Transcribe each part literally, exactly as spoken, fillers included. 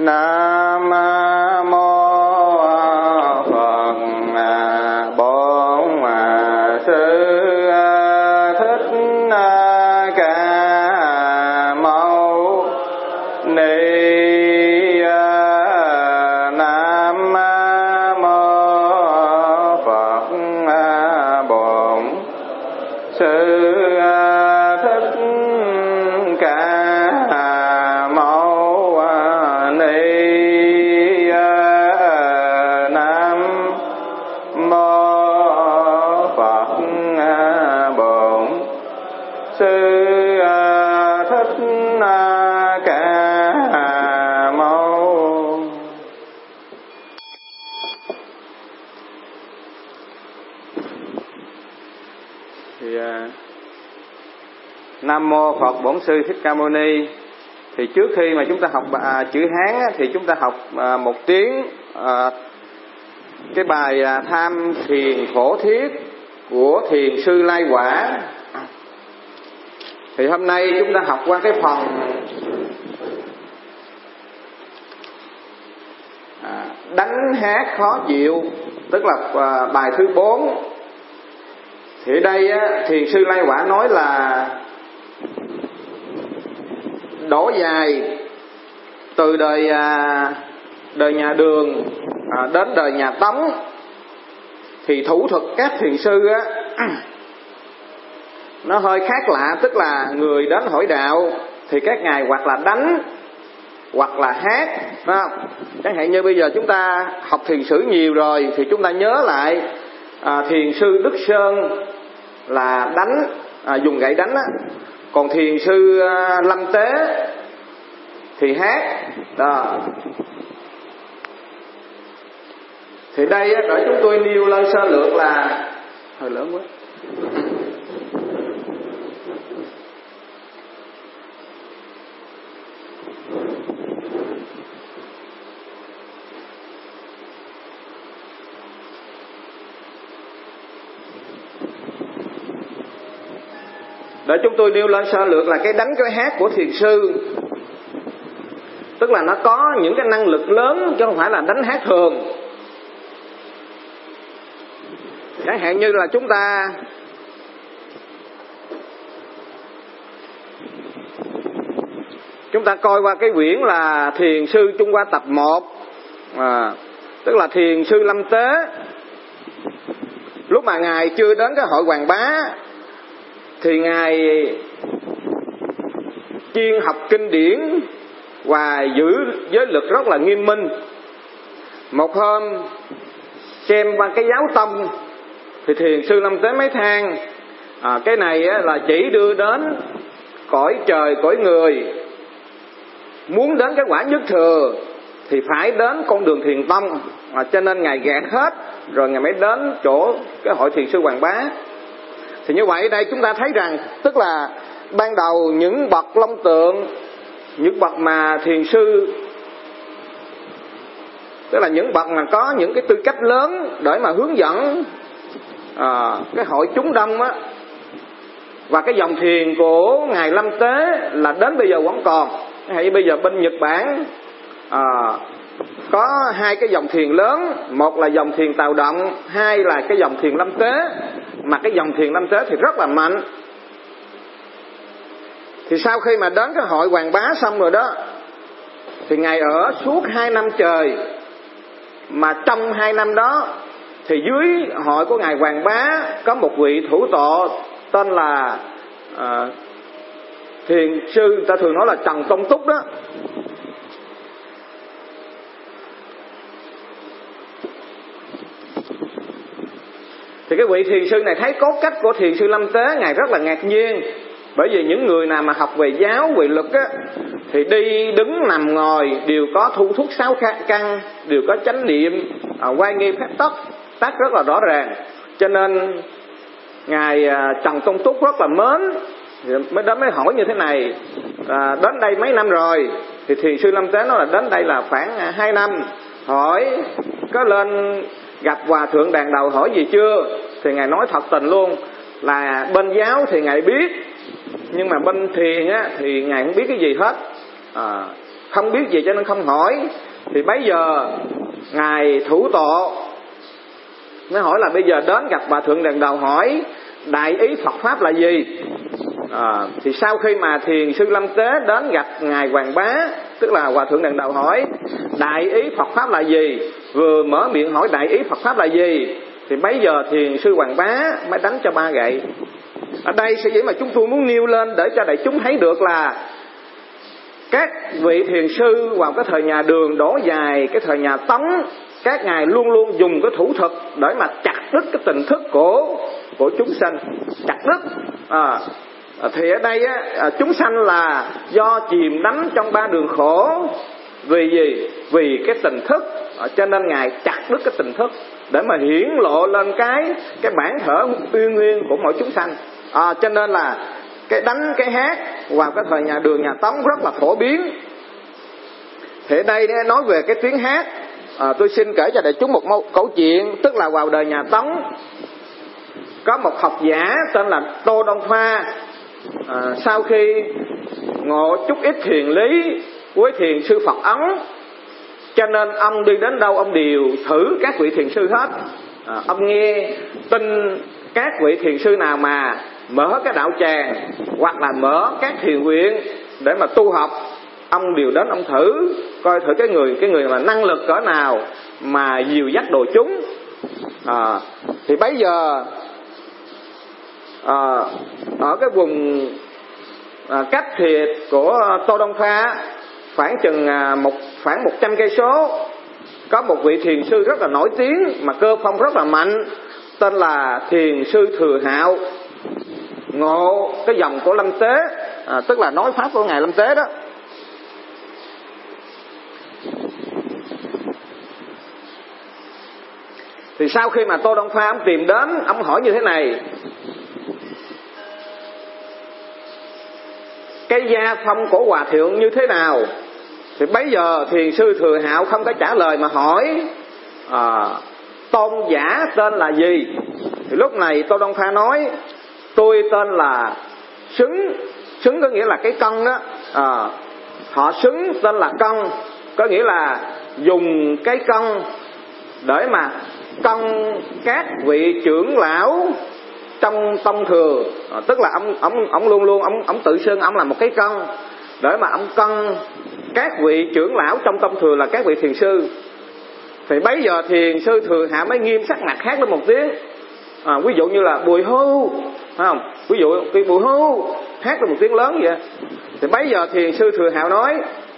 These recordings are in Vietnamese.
Nam mô Phật Bổn Sư Thích Ca Mâu Ni. Nam mô Phật Bổn Sư Thích Ca Mâu Ni. Nam mô Phật Bổn Sư Thích Ca Mâu. Thì Nam mô Phật Bổn Sư Thích Ca Mâu Ni. Thì trước khi mà chúng ta học à, chữ Hán á, thì chúng ta học à, một tiếng à, cái bài à, Tham Thiền Phổ Thiết của Thiền sư Lai Quả. Thì hôm nay chúng ta học qua cái phần à, đánh hát khó chịu, tức là à, bài thứ bốn. Thì ở đây á, Thiền sư Lai Quả nói là đổ dài từ đời à, đời nhà Đường à, đến đời nhà Tống, thì thủ thuật các thiền sư á nó hơi khác lạ. Tức là người đến hỏi đạo thì các ngài hoặc là đánh hoặc là hát, phải không? Chẳng hạn như bây giờ chúng ta học thiền sử nhiều rồi thì chúng ta nhớ lại à, thiền sư Đức Sơn là đánh, à, dùng gậy đánh á. Còn thiền sư à, Lâm Tế thì hát đó. Thì đây để chúng tôi nêu lên sơ lược là hơi lớn quá. Để chúng tôi nêu lên sơ lược là cái đánh cái hát của thiền sư, tức là nó có những cái năng lực lớn chứ không phải là đánh hát thường. Chẳng hạn như là chúng ta chúng ta coi qua cái quyển là Thiền sư Trung Hoa tập một, à, tức là thiền sư Lâm Tế. Lúc mà ngài chưa đến cái hội Hoàng Bá thì ngài chuyên học kinh điển và giữ giới luật rất là nghiêm minh. Một hôm xem qua cái giáo tông thì thiền sư Lâm Tế mới than à, cái này á, là chỉ đưa đến cõi trời cõi người, muốn đến cái quả nhất thừa thì phải đến con đường thiền tông, à, cho nên ngài gạt hết rồi ngài mới đến chỗ cái hội thiền sư Hoàng Bá. Thì như vậy đây chúng ta thấy rằng tức là ban đầu những bậc long tượng, những bậc mà thiền sư, tức là những bậc mà có những cái tư cách lớn để mà hướng dẫn à, cái hội chúng đông á, và cái dòng thiền của ngài Lâm Tế là đến bây giờ vẫn còn. Hay bây giờ bên Nhật Bản à, có hai cái dòng thiền lớn, một là dòng thiền Tào Động, hai là cái dòng thiền Lâm Tế. Mà cái dòng thiền Lâm Tế thì rất là mạnh. Thì sau khi mà đến cái hội Hoàng Bá xong rồi đó, thì ngài ở suốt hai năm trời. Mà trong hai năm đó thì dưới hội của ngài Hoàng Bá có một vị thủ tọa tên là à, thiền sư, ta thường nói là Trần Công Túc đó. Thì cái vị thiền sư này thấy cốt cách của thiền sư Lâm Tế, ngài rất là ngạc nhiên. Bởi vì những người nào mà học về giáo, về luật á, thì đi đứng nằm ngồi đều có thu thúc sáu căn, đều có chánh niệm, à, oai nghi phép tắc, tác rất là rõ ràng. Cho nên ngài à, Trần Công Túc rất là mến, mới đến mới hỏi như thế này, à, đến đây mấy năm rồi? Thì thiền sư Lâm Tế nói là đến đây là khoảng hai năm. Hỏi có lên gặp hòa thượng đàn đầu hỏi gì chưa? Thì ngài nói thật tình luôn là bên giáo thì ngài biết, nhưng mà bên thiền á thì ngài không biết cái gì hết. À, không biết gì cho nên không hỏi. Thì bây giờ ngài thủ tọa mới hỏi là bây giờ đến gặp Hòa Thượng Đàn Đầu hỏi đại ý Phật pháp là gì. À, thì sau khi mà Thiền sư Lâm Tế đến gặp ngài Hoàng Bá, tức là Hòa Thượng Đàn Đầu hỏi đại ý Phật pháp là gì, vừa mở miệng hỏi đại ý Phật pháp là gì, thì bây giờ Thiền sư Hoàng Bá mới đánh cho ba gậy. Ở đây sẽ vậy mà chúng tôi muốn nêu lên để cho đại chúng thấy được là các vị thiền sư vào cái thời nhà Đường đổ dài, cái thời nhà Tống, các ngài luôn luôn dùng cái thủ thuật để mà chặt đứt cái tình thức của của chúng sanh, chặt đứt. À, thì ở đây á, chúng sanh là do chìm đắm trong ba đường khổ. Vì gì? Vì cái tình thức. À, cho nên ngài chặt đứt cái tình thức để mà hiển lộ lên cái cái bản thể uyên nguyên của mỗi chúng sanh. À, cho nên là cái đánh cái hát vào cái thời nhà Đường nhà Tống rất là phổ biến. Thì ở đây nói về cái tiếng hát, à, tôi xin kể cho đại chúng một mẫu, câu chuyện. Tức là vào đời nhà Tống có một học giả tên là Tô Đông Pha. À, sau khi ngộ chút ít thiền lý với thiền sư Phật Ấn, cho nên ông đi đến đâu ông đều thử các vị thiền sư hết. À, ông nghe tin các vị thiền sư nào mà mở cái đạo tràng hoặc là mở các thiền viện để mà tu học, ông đều đến ông thử coi thử cái người cái người mà năng lực cỡ nào mà dìu dắt đồ chúng. À, thì bây giờ à, ở cái vùng à, cách thiệt của Tô Đông Pha khoảng chừng à, một khoảng một trăm cây số, có một vị thiền sư rất là nổi tiếng mà cơ phong rất là mạnh, tên là Thiền sư Thừa Hạo, ngộ cái dòng của Lâm Tế, à, tức là nói pháp của ngài Lâm Tế đó. Thì sau khi mà Tô Đông Pha ông tìm đến, ông hỏi như thế này: cái gia phong của hòa thượng như thế nào? Thì bây giờ thiền sư Thừa Hạo không có trả lời mà hỏi à, tôn giả tên là gì? Thì lúc này Tô Đông Pha nói: tôi tên là Xứng. Xứng có nghĩa là cái cân đó. À, họ Xứng tên là cân, có nghĩa là dùng cái cân để mà cân các vị trưởng lão trong tông thừa. À, tức là ông ông ông luôn luôn ông ông tự xưng ông là một cái cân để mà ông cân các vị trưởng lão trong tông thừa là các vị thiền sư. Thì bây giờ thiền sư Thừa Hạo mới nghiêm sắc mặt hát lên một tiếng. À, ví dụ như là bùi hưu, phải không? Ví dụ cái bùi hưu hát lên một tiếng lớn vậy. Thì bây giờ thiền sư Thừa Hạo nói: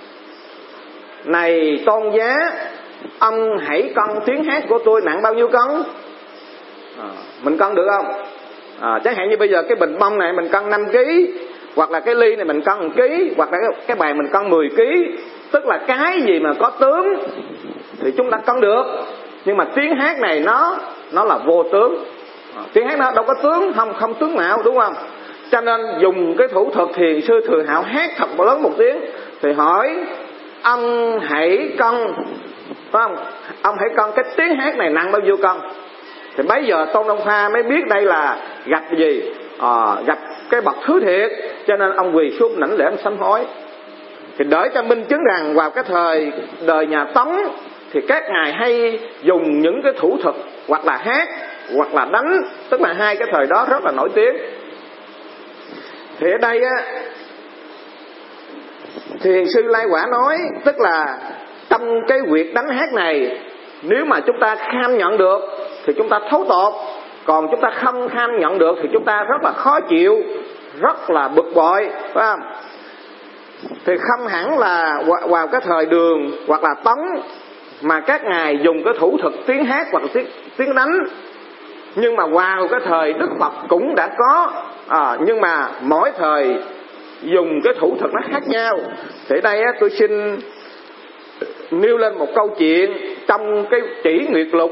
này tôn giá, ông hãy cân tiếng hát của tôi nặng bao nhiêu cân? À, mình cân được không? À, chẳng hạn như bây giờ cái bình bông này mình cân năm ký, hoặc là cái ly này mình cân một ký, hoặc là cái, cái bàn mình cân mười ký. Tức là cái gì mà có tướng thì chúng ta cân được. Nhưng mà tiếng hát này nó nó là vô tướng. À, tiếng hát nó đâu có tướng, không không tướng nào, đúng không? Cho nên dùng cái thủ thuật thiền sư Thừa Hạo hát thật lớn một tiếng. Thì hỏi ông hãy cân, phải không? Ông hãy cân cái tiếng hát này nặng bao nhiêu cân? Thì bây giờ Tôn Đông Pha mới biết đây là gặp gì? À, gặp cái bậc thứ thiệt, cho nên ông quỳ xuống nảnh lễ sám hối. Thì để cho minh chứng rằng vào cái thời đời nhà Tống thì các ngài hay dùng những cái thủ thuật hoặc là hát hoặc là đánh, tức là hai cái thời đó rất là nổi tiếng. Thì ở đây á, thiền sư Lai Quả nói, tức là trong cái việc đánh hát này, nếu mà chúng ta kham nhận được thì chúng ta thấu tột, còn chúng ta không kham nhận được thì chúng ta rất là khó chịu, rất là bực bội, phải không? Thì không hẳn là vào cái thời Đường hoặc là Tống mà các ngài dùng cái thủ thuật tiếng hát hoặc là tiếng, tiếng đánh, nhưng mà vào cái thời Đức Phật cũng đã có. À, nhưng mà mỗi thời dùng cái thủ thuật nó khác nhau. Thì đây á, tôi xin nêu lên một câu chuyện trong cái Chỉ Nguyệt Lục.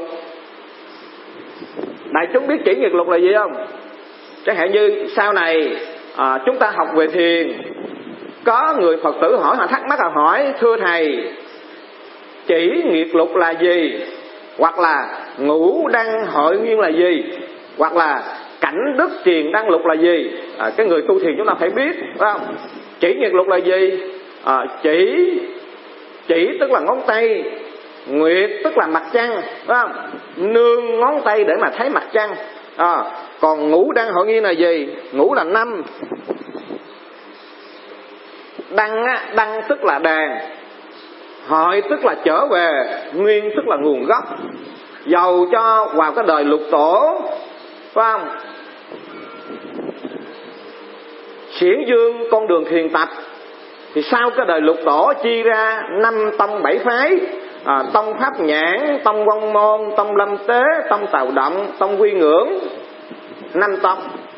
Đại chúng biết Chỉ Nguyệt Lục là gì không? Chẳng hạn như sau này à, chúng ta học về thiền, có người Phật tử hỏi, họ thắc mắc là hỏi: thưa thầy, Chỉ Nguyệt Lục là gì? Hoặc là Ngũ Đăng Hội Nguyên là gì? Hoặc là Cảnh Đức Triền Đăng Lục là gì? À, cái người tu thiền chúng ta phải biết, phải không? Chỉ Nguyệt Lục là gì? À, chỉ Chỉ tức là ngón tay, nguyệt tức là mặt trăng, phải không? Nương ngón tay để mà thấy mặt trăng. À, còn ngũ đăng hội nghi là gì? Ngũ là năm. Đăng á, đăng tức là đàn, hội tức là trở về, nguyên tức là nguồn gốc. Dầu cho vào cái đời lục tổ, phải không? Xiển dương con đường thiền tập, thì sau cái đời lục tổ chia ra năm tông bảy phái, à, tông Pháp Nhãn, tông Vong Môn, tông Lâm Tế, tông Tào Động, tông Quy Ngưỡng, năm tông.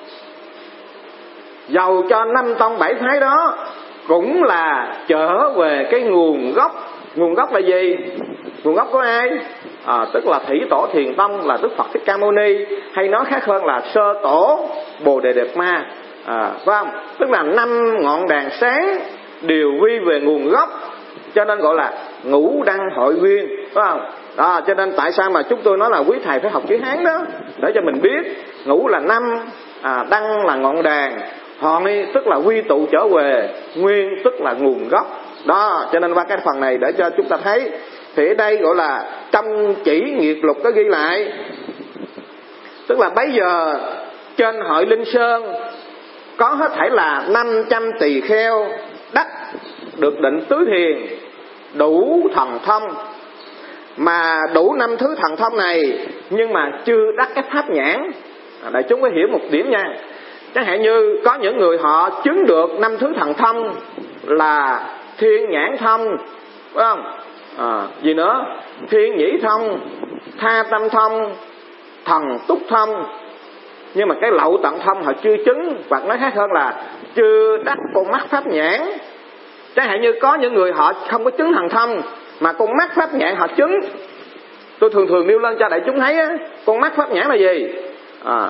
Dầu cho năm tông bảy phái đó cũng là trở về cái nguồn gốc. Nguồn gốc là gì? Nguồn gốc của ai? À, tức là Thủy Tổ Thiền Tông là Đức Phật Thích Ca Mâu Ni, hay nói khác hơn là Sơ Tổ Bồ Đề Đạt Ma, à, phải không? Tức là năm ngọn đèn sáng đều quy về nguồn gốc, cho nên gọi là ngũ đăng hội nguyên, phải không? Đó, cho nên tại sao mà chúng tôi nói là quý thầy phải học chữ Hán đó, để cho mình biết ngũ là năm, à, đăng là ngọn đèn, hội tức là quy tụ trở về, nguyên tức là nguồn gốc. Đó, cho nên qua cái phần này để cho chúng ta thấy, thì ở đây gọi là trong chỉ nghiệt lục có ghi lại, tức là bấy giờ trên hội Linh Sơn có hết thảy là năm trăm tỳ kheo đắc được định tứ thiền, đủ thần thông. Mà đủ năm thứ thần thông này nhưng mà chưa đắc cái pháp nhãn. À, đại chúng phải hiểu một điểm nha. Chẳng hạn như có những người họ chứng được năm thứ thần thông là thiên nhãn thông, phải không? À, gì nữa? Thiên nhĩ thông, tha tâm thông, thần túc thông. Nhưng mà cái lậu tận thông họ chưa chứng, hoặc nói khác hơn là chưa đắc con mắt pháp nhãn. Chẳng hạn như có những người họ không có chứng thần thông mà con mắt pháp nhãn họ chứng. Tôi thường thường nêu lên cho đại chúng thấy á, con mắt pháp nhãn là gì? À,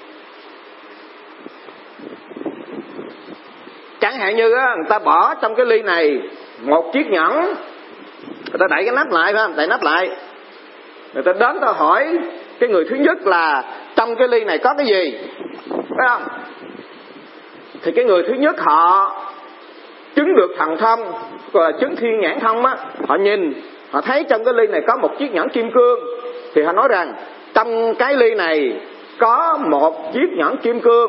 chẳng hạn như á, người ta bỏ trong cái ly này một chiếc nhẫn, người ta đậy cái nắp lại, phải không? Đậy nắp lại, người ta đến ta hỏi cái người thứ nhất là trong cái ly này có cái gì, phải không? Thì cái người thứ nhất họ chứng được thần thông, gọi là chứng thiên nhãn thông á, họ nhìn, họ thấy trong cái ly này có một chiếc nhẫn kim cương, thì họ nói rằng trong cái ly này có một chiếc nhẫn kim cương.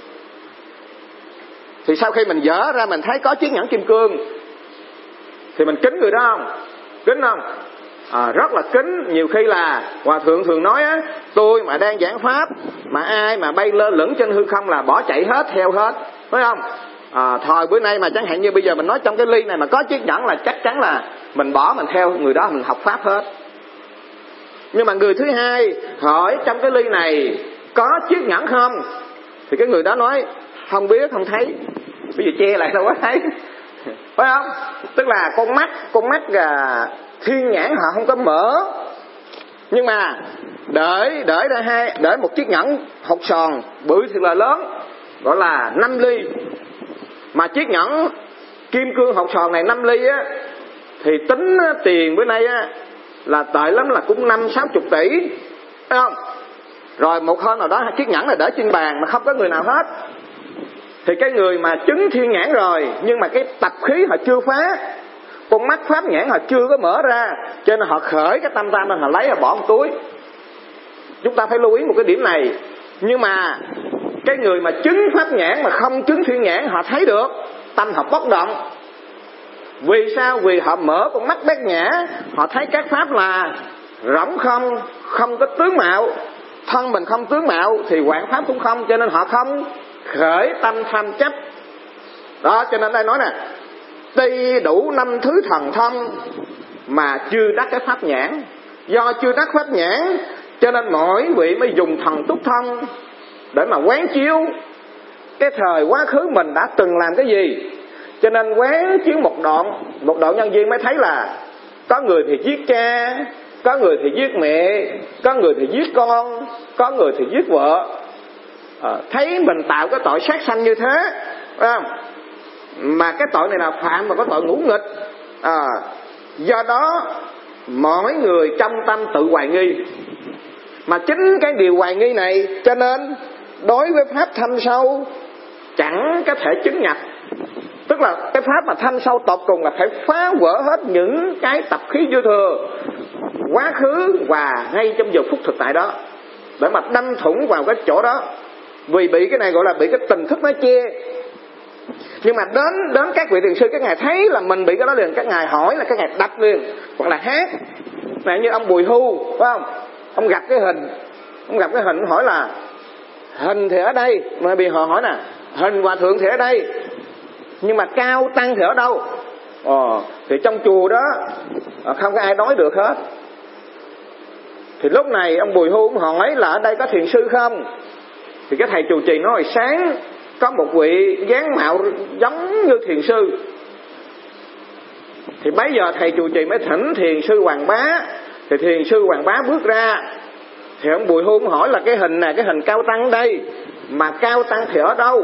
Thì sau khi mình dỡ ra mình thấy có chiếc nhẫn kim cương thì mình kính người đó không? Kính không? À, rất là kính. Nhiều khi là hòa thượng thường nói á, tôi mà đang giảng pháp mà ai mà bay lơ lửng trên hư không là bỏ chạy hết, theo hết, phải không? À, thời bữa nay mà chẳng hạn như bây giờ mình nói trong cái ly này mà có chiếc nhẫn là chắc chắn là mình bỏ mình theo người đó, mình học pháp hết. Nhưng mà người thứ hai hỏi trong cái ly này có chiếc nhẫn không, thì cái người đó nói không biết, không thấy. Bây giờ che lại đâu có thấy, phải không? Tức là con mắt, con mắt là thiên nhãn họ không có mở. Nhưng mà để để ra hai, để một chiếc nhẫn hột sòn bự thì là lớn, gọi là năm ly. Mà chiếc nhẫn kim cương hột sòn này năm ly á, thì tính tiền bữa nay á là tệ lắm là cũng năm sáu chục tỷ, phải không? Rồi một hôm nào đó chiếc nhẫn này để trên bàn mà không có người nào hết, thì cái người mà chứng thiên nhãn rồi nhưng mà cái tập khí họ chưa phá, con mắt pháp nhãn họ chưa có mở ra, cho nên họ khởi cái tâm tam lên, họ lấy họ bỏ một túi. Chúng ta phải lưu ý một cái điểm này. Nhưng mà cái người mà chứng pháp nhãn mà không chứng thiên nhãn, họ thấy được, tâm họ bất động. Vì sao? Vì họ mở con mắt bát nhã, họ thấy các pháp là rỗng không, không có tướng mạo, thân mình không tướng mạo thì quảng pháp cũng không, cho nên họ không khởi tâm tham chấp. Đó, cho nên đây nói nè, tuy đủ năm thứ thần thông mà chưa đắc cái pháp nhãn. Do chưa đắc pháp nhãn cho nên mỗi vị mới dùng thần túc thông để mà quán chiếu cái thời quá khứ mình đã từng làm cái gì. Cho nên quán chiếu một đoạn, một đoạn nhân viên mới thấy là có người thì giết cha, có người thì giết mẹ, có người thì giết con, có người thì giết vợ. À, thấy mình tạo cái tội sát sanh như thế, phải không? Mà cái tội này là phạm và có tội ngũ nghịch. À, do đó mỗi người trong tâm tự hoài nghi. Mà chính cái điều hoài nghi này cho nên đối với pháp thâm sâu chẳng có thể chứng nhập. Tức là cái pháp mà thanh sâu tột cùng là phải phá vỡ hết những cái tập khí dư thừa quá khứ và ngay trong giờ phút thực tại đó, để mà đâm thủng vào cái chỗ đó. Vì bị cái này gọi là bị cái tình thức nó che. Nhưng mà đến đến các vị thiền sư, các ngài thấy là mình bị cái đó liền, các ngài hỏi là các ngài đập liền, hoặc là hát. Này như ông Bùi Hu, phải không? Ông gặp cái hình, ông gặp cái hình hỏi là hình thì ở đây, mà bị họ hỏi là hình hòa thượng thì ở đây, nhưng mà cao tăng thì ở đâu? Ờ, thì trong chùa đó không có ai nói được hết. Thì lúc này ông Bùi Hu cũng hỏi là ở đây có thiền sư không? Thì cái thầy trụ trì nói sáng có một vị dáng mạo giống như thiền sư. Thì bấy giờ thầy trụ trì mới thỉnh thiền sư Hoàng Bá. Thì thiền sư Hoàng Bá bước ra. Thì ông Bùi Hu cũng hỏi là cái hình này, cái hình cao tăng đây, mà cao tăng thì ở đâu?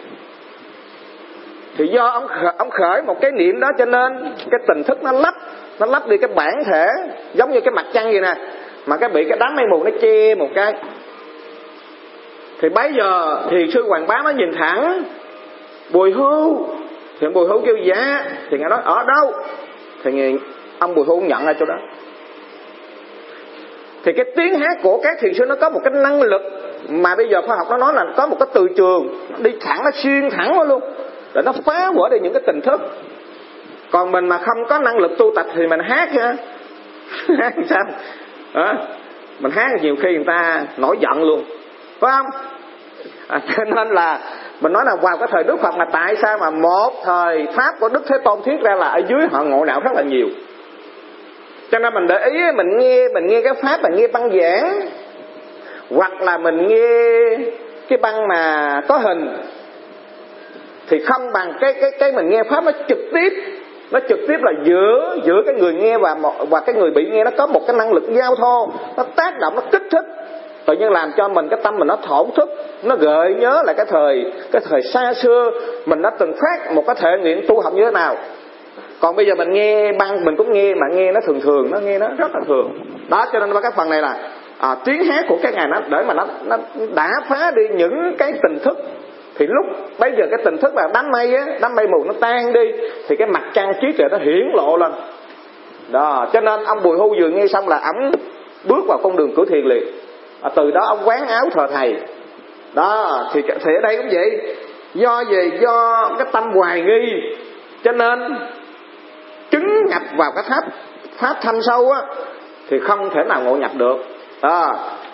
Thì do ông khởi, ông khởi một cái niệm đó, cho nên cái tình thức nó lấp, nó lấp đi cái bản thể, giống như cái mặt trăng vậy nè, mà cái bị cái đám mây mù nó che một cái. Thì bấy giờ thiền sư Hoàng Bá mới nhìn thẳng Bùi Hu. Thì ông Bùi Hu kêu dạ. Thì ngài nói ở đâu? Thì ông Bùi Hu nhận ra chỗ đó. Thì cái tiếng hát của các thiền sư nó có một cái năng lực mà bây giờ khoa học nó nói là có một cái từ trường, nó đi thẳng, nó xuyên thẳng quá luôn, để nó phá vỡ đi những cái tình thức. Còn mình mà không có năng lực tu tập thì mình hát ha. Hát sao? À, mình hát nhiều khi người ta nổi giận luôn, phải không? À, cho nên là mình nói là vào cái thời Đức Phật mà tại sao mà một thời pháp của Đức Thế Tôn thuyết ra là ở dưới họ ngộ đạo rất là nhiều. Cho nên mình để ý, mình nghe mình nghe cái pháp, mình nghe băng giảng, hoặc là mình nghe cái băng mà có hình, thì không bằng cái cái cái mình nghe pháp nó trực tiếp. Nó trực tiếp là giữa giữa cái người nghe và và cái người bị nghe, nó có một cái năng lực giao thoa, nó tác động, nó kích thích, tự nhiên làm cho mình cái tâm mình nó thổn thức, nó gợi nhớ lại cái thời cái thời xa xưa mình đã từng phát một cái thể nghiệm tu học như thế nào. Còn bây giờ mình nghe băng mình cũng nghe, mà nghe nó thường thường, nó nghe nó rất là thường. Đó, cho nên cái phần này là à, tiếng hát của các ngài nó để mà nó nó đã phá đi những cái tình thức. Thì lúc bây giờ cái tình thức là đám mây á, đám mây mù nó tan đi, thì cái mặt trăng trí tuệ nó hiển lộ lên. Đó, cho nên ông Bùi Hu vừa nghe xong là ổng bước vào con đường của thiền liền. À, từ đó ông quán áo thờ thầy. Đó, thì, thì ở đây cũng vậy. Do gì? Do cái tâm hoài nghi, cho nên chứng nhập vào cái pháp pháp thanh sâu á thì không thể nào ngộ nhập được. Đó.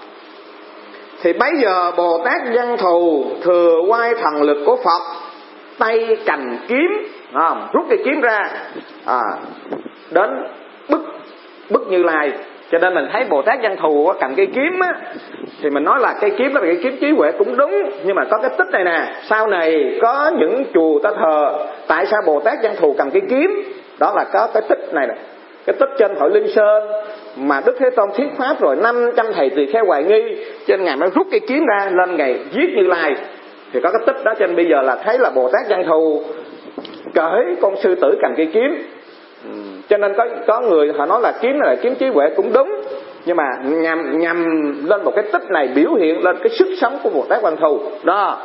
Thì bấy giờ Bồ Tát Văn Thù thừa oai thần lực của Phật, tay cầm kiếm, à, rút cái kiếm ra, à, đến bức bức Như Lai. Cho nên mình thấy Bồ Tát Văn Thù cầm cây kiếm á, thì mình nói là cây kiếm đó là cây kiếm trí huệ cũng đúng. Nhưng mà có cái tích này nè, sau này có những chùa ta thờ tại sao Bồ Tát Văn Thù cầm cây kiếm, đó là có cái tích này nè. Cái tích trên Hội Linh Sơn mà Đức Thế Tôn thuyết pháp rồi năm trăm thầy tỳ kheo hoài nghi, trên ngài mới rút cây kiếm ra lên ngày giết Như Lai. Thì có cái tích đó, cho nên bây giờ là thấy là Bồ Tát Văn Thù cởi con sư tử cầm cây kiếm. Ừ. Cho nên có có người họ nói là kiếm này là kiếm trí huệ cũng đúng, nhưng mà nhằm nhằm lên một cái tích này biểu hiện lên cái sức sống của Bồ Tát Văn Thù đó.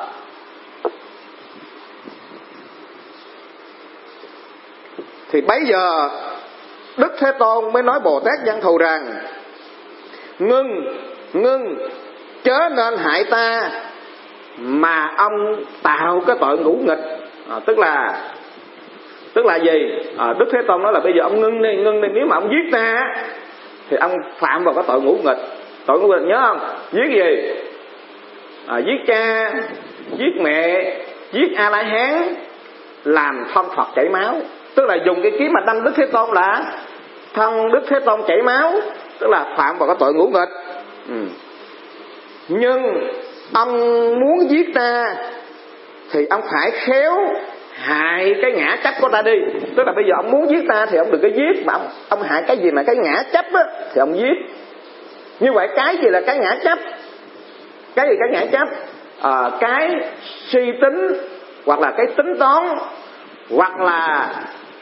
Thì bấy giờ Đức Thế Tôn mới nói Bồ Tát Văn Thù rằng: ngưng, ngưng, chớ nên hại ta mà ông tạo cái tội ngũ nghịch. À, tức là tức là gì? À, Đức Thế Tôn nói là bây giờ ông ngưng đi, ngưng đi, nếu mà ông giết ta thì ông phạm vào cái tội ngũ nghịch. Tội ngũ nghịch nhớ không? Giết gì? À, giết cha, giết mẹ, giết A La Hán, làm thân Phật chảy máu. Tức là dùng cái kiếm mà đâm Đức Thế Tôn là thân Đức Thế Tôn chảy máu, tức là phạm vào cái tội ngũ nghịch. Ừ. Nhưng ông muốn giết ta thì ông phải khéo hại cái ngã chấp của ta đi. Tức là bây giờ ông muốn giết ta thì ông đừng có giết, mà ông, ông hại cái gì mà cái ngã chấp á thì ông giết. Như vậy cái gì là cái ngã chấp? Cái gì cái ngã chấp? À, cái suy tính, hoặc là cái tính toán, hoặc là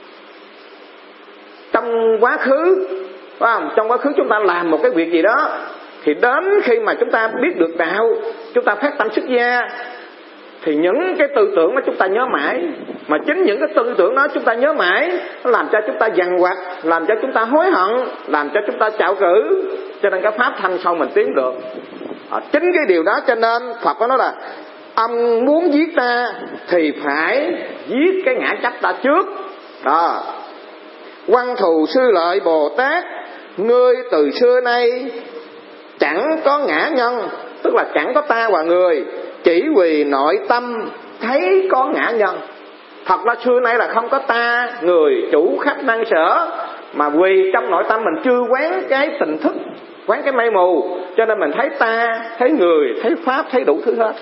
trong quá khứ, phải không? Trong quá khứ chúng ta làm một cái việc gì đó, thì đến khi mà chúng ta biết được đạo, chúng ta phát tâm xuất gia, thì những cái tư tưởng đó chúng ta nhớ mãi. Mà chính những cái tư tưởng đó chúng ta nhớ mãi, nó làm cho chúng ta dằn vặt, làm cho chúng ta hối hận, làm cho chúng ta chạo cử. Cho nên cái pháp thanh sau mình tiến được. À, chính cái điều đó cho nên Phật có nói là ông muốn giết ta thì phải giết cái ngã chấp ta trước. Đó. Văn thù sư lợi Bồ Tát, ngươi từ xưa nay chẳng có ngã nhân, tức là chẳng có ta và người, chỉ vì nội tâm thấy có ngã nhân. Thật ra xưa nay là không có ta, người, chủ, khách, năng sở, mà vì trong nội tâm mình chưa quán cái tình thức, quán cái mây mù, cho nên mình thấy ta, thấy người, thấy pháp, thấy đủ thứ hết.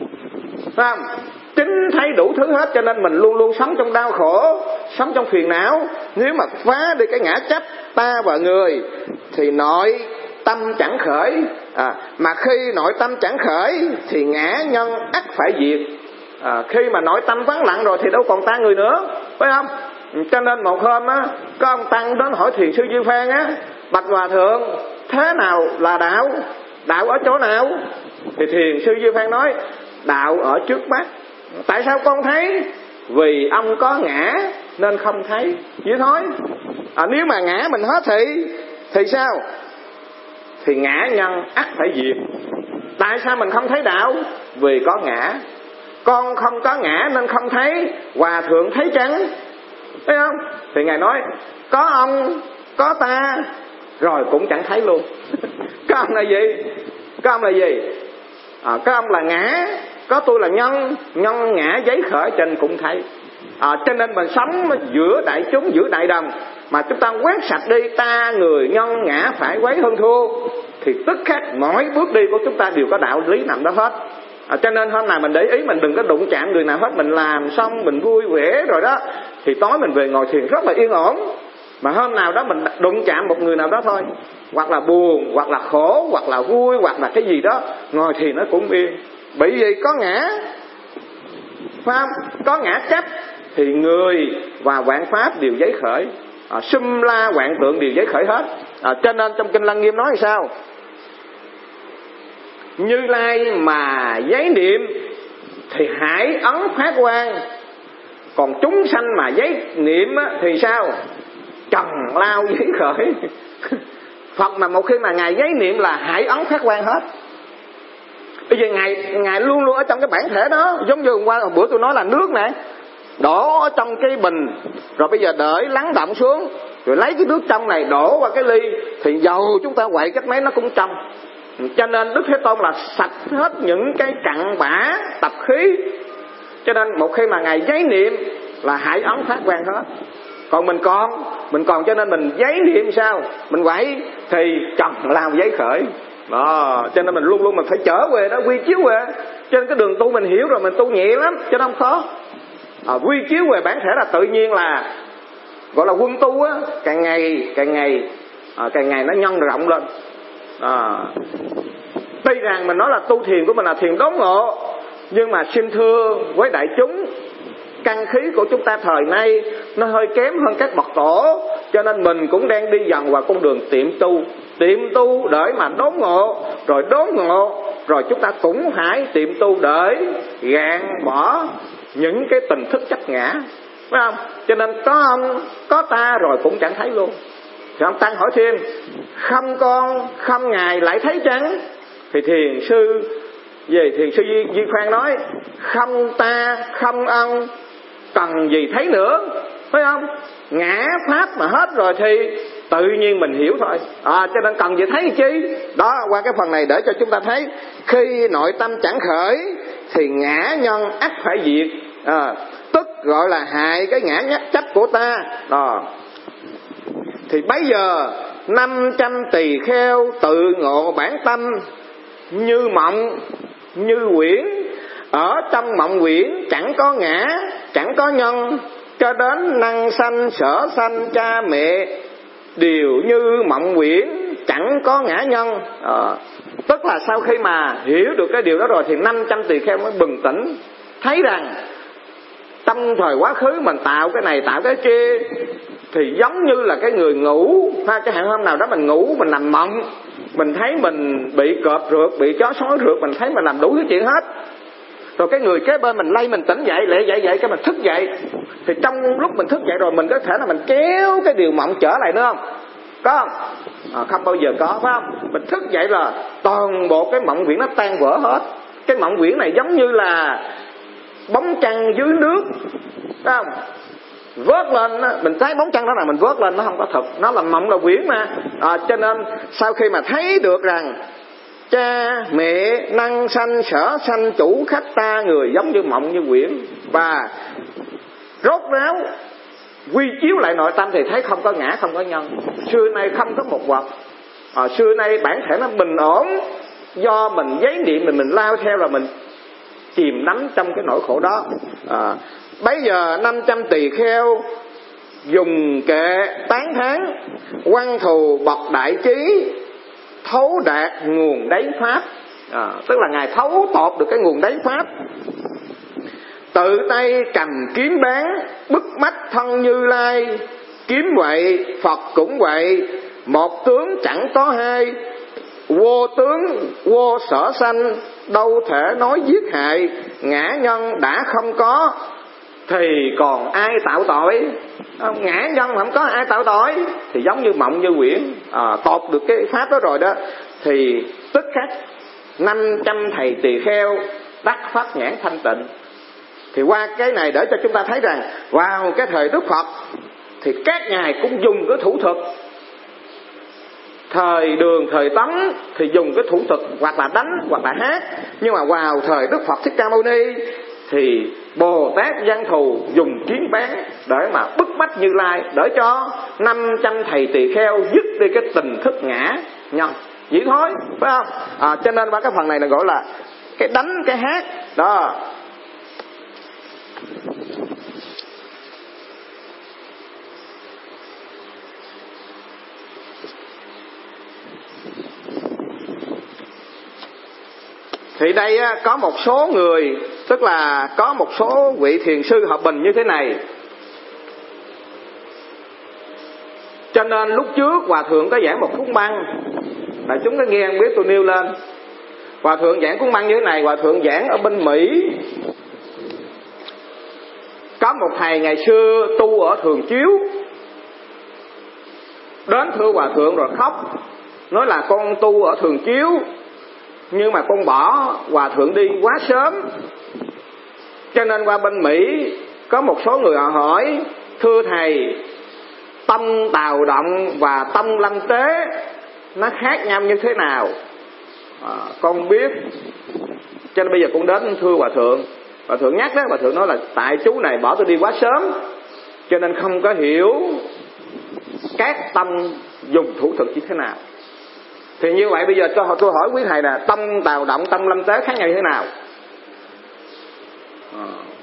Phải không? Chính thấy đủ thứ hết cho nên mình luôn luôn sống trong đau khổ, sống trong phiền não. Nếu mà phá đi cái ngã chấp ta và người thì nội tâm chẳng khởi. À, mà khi nội tâm chẳng khởi thì ngã nhân ắt phải diệt. À, khi mà nội tâm vắng lặng rồi thì đâu còn ta người nữa, phải không? Cho nên một hôm á, có ông tăng đến hỏi thiền sư Duy Phan á: bạch hòa thượng, thế nào là đạo? Đạo ở chỗ nào? Thì thiền sư Duy Phan nói: đạo ở trước mắt. Tại sao con thấy? Vì ông có ngã nên không thấy. Vậy thôi. À, nếu mà ngã mình hết thì thì sao? Thì ngã nhân ắt phải diệt. Tại sao mình không thấy đạo? Vì có ngã. Con không có ngã nên không thấy. Hòa thượng thấy chăng? Thấy không? Thì Ngài nói: có ông, có ta, rồi cũng chẳng thấy luôn. Có ông là gì? Có ông là gì? À, có ông là ngã, có tôi là nhân. Nhân ngã giấy khởi trên cũng thấy. À, cho nên mình sống giữa đại chúng, giữa đại đồng, mà chúng ta quét sạch đi ta, người, nhân, ngã phải quấy hơn thua, thì tức khắc mỗi bước đi của chúng ta đều có đạo lý nằm đó hết. À, cho nên hôm nào mình để ý mình đừng có đụng chạm người nào hết. Mình làm xong mình vui vẻ rồi đó thì tối mình về ngồi thiền rất là yên ổn. Mà hôm nào đó mình đụng chạm một người nào đó thôi, hoặc là buồn, hoặc là khổ, hoặc là vui, hoặc là cái gì đó, ngồi thiền nó cũng yên. Bởi vì có ngã, phải không? Có ngã chấp thì người và vạn pháp đều giấy khởi. À, sum la vạn tượng đều giấy khởi hết. À, cho nên trong Kinh Lăng Nghiêm nói sao? Như Lai mà giấy niệm thì hải ấn phát quang. Còn chúng sanh mà giấy niệm thì sao? Trần lao giấy khởi. Phật mà một khi mà Ngài giấy niệm là hải ấn phát quang hết. Bây giờ Ngài, Ngài luôn luôn ở trong cái bản thể đó. Giống như hôm qua bữa tôi nói là nước này, đổ ở trong cái bình, rồi bây giờ đợi lắng đọng xuống, rồi lấy cái nước trong này đổ vào cái ly, thì dầu chúng ta quậy cách mấy nó cũng trong. Cho nên Đức Thế Tôn là sạch hết những cái cặn bã tập khí. Cho nên một khi mà Ngài giấy niệm là hải ấn phát quang hết. Còn mình còn Mình còn cho nên mình giấy niệm sao? Mình quậy thì trần lao giấy khởi. Đó, cho nên mình luôn luôn mình phải trở về đó, quy chiếu về. Cho nên cái đường tu mình hiểu rồi mình tu nhẹ lắm, cho nên không khó. À, quy chiếu về bản thể là tự nhiên, là gọi là quân tu á, càng ngày càng ngày à, càng ngày nó nhân rộng lên. À, tuy rằng mình nói là tu thiền của mình là thiền đốn ngộ, nhưng mà xin thưa với đại chúng, căn khí của chúng ta thời nay nó hơi kém hơn các bậc tổ, cho nên mình cũng đang đi dần vào con đường tiệm tu. Tiệm tu để mà đốn ngộ, rồi đốn ngộ, rồi chúng ta cũng phải tiệm tu để gạn bỏ những cái tình thức chấp ngã, phải không? Cho nên có ông, có ta rồi cũng chẳng thấy luôn. Thì ông Tăng hỏi thêm: không con, không Ngài lại thấy chăng? Thì thiền sư về thiền sư Di, Di Khoan nói: không ta, không ông, cần gì thấy nữa, phải không? Ngã pháp mà hết rồi thì tự nhiên mình hiểu thôi. À, cho nên cần gì thấy chi? Đó, qua cái phần này để cho chúng ta thấy, khi nội tâm chẳng khởi thì ngã nhân ắt phải diệt. À, tức gọi là hại cái ngã nhắc chấp của ta. Đó. Thì bây giờ năm trăm tỳ kheo tự ngộ bản tâm, như mộng, như quyển. Ở trong mộng quyển chẳng có ngã, chẳng có nhân, cho đến năng sanh sở sanh cha mẹ đều như mộng quyển, chẳng có ngã nhân. À, tức là sau khi mà hiểu được cái điều đó rồi thì năm trăm tỳ kheo mới bừng tỉnh, thấy rằng trong thời quá khứ mình tạo cái này tạo cái kia, thì giống như là cái người ngủ ha, cái hạn hôm nào đó mình ngủ, mình nằm mộng, mình thấy mình bị cọp rượt, bị chó sói rượt, mình thấy mình làm đủ cái chuyện hết. Rồi cái người kế bên mình lay mình tỉnh dậy, lẹ dậy dậy cái mình thức dậy. Thì trong lúc mình thức dậy rồi mình có thể là mình kéo cái điều mộng trở lại nữa không? Có không? À, không bao giờ có, phải không? Mình thức dậy là toàn bộ cái mộng viễn nó tan vỡ hết. Cái mộng viễn này giống như là bóng trăng dưới nước, phải không? Vớt lên, mình thấy bóng trăng đó là mình vớt lên, nó không có thật, nó là mộng là viễn mà. À, cho nên sau khi mà thấy được rằng cha mẹ năng sanh sở sanh chủ khách ta người giống như mộng như quyển, và rốt ráo quy chiếu lại nội tâm thì thấy không có ngã không có nhân, xưa nay không có một vật. À, xưa nay bản thể nó bình ổn, do mình giấy niệm mình mình lao theo là mình chìm đắm trong cái nỗi khổ đó. À, bấy giờ năm trăm tỳ kheo dùng kệ tán thán, quăng thù bậc đại trí, thấu đạt nguồn đáy pháp. À, tức là ngài thấu tột được cái nguồn đáy pháp. Tự tay cầm kiếm bán, bức mắt thân Như Lai. Kiếm vậy Phật cũng vậy, một tướng chẳng có hai. Vô tướng vô sở sanh, đâu thể nói giết hại. Ngã nhân đã không có, thì còn ai tạo tội? Ngã nhân không có ai tạo tội, thì giống như mộng như quyển. À, tột được cái pháp đó rồi đó, thì tức khắc năm trăm thầy tỳ kheo đắc pháp nhãn thanh tịnh. Thì qua cái này để cho chúng ta thấy rằng vào cái thời Đức Phật thì các ngài cũng dùng cái thủ thuật. Thời Đường, thời Tấn thì dùng cái thủ thuật hoặc là đánh hoặc là hát. Nhưng mà vào thời Đức Phật Thích Ca Mâu Ni thì Bồ Tát Văn Thù dùng kiếm bán để mà bức bách Như Lai, để cho năm trăm thầy tỳ kheo dứt đi cái tình thức ngã nhân dĩ thối, phải không? À, cho nên qua cái phần này là gọi là cái đánh cái hát đó. Thì đây á, có một số người, tức là có một số vị thiền sư họ bình như thế này. Cho nên lúc trước Hòa Thượng có giảng một cuốn băng, đại chúng có nghe không biết, tôi nêu lên. Hòa Thượng giảng cuốn băng như thế này. Hòa Thượng giảng ở bên Mỹ. Có một thầy ngày xưa tu ở Thường Chiếu đến thưa Hòa Thượng rồi khóc, nói là con tu ở Thường Chiếu nhưng mà con bỏ Hòa Thượng đi quá sớm. Cho nên qua bên Mỹ có một số người họ hỏi: thưa thầy, tâm Tào Động và tâm Lâm Tế nó khác nhau như thế nào? À, con biết. Cho nên bây giờ con đến thưa Hòa Thượng. Hòa Thượng nhắc đó, Hòa Thượng nói là tại chú này bỏ tôi đi quá sớm, cho nên không có hiểu các tâm dùng thủ thuật như thế nào. Thì như vậy bây giờ cho tôi hỏi quý thầy là tâm Tào Động, tâm Lâm Tế khác nhau như thế nào? À.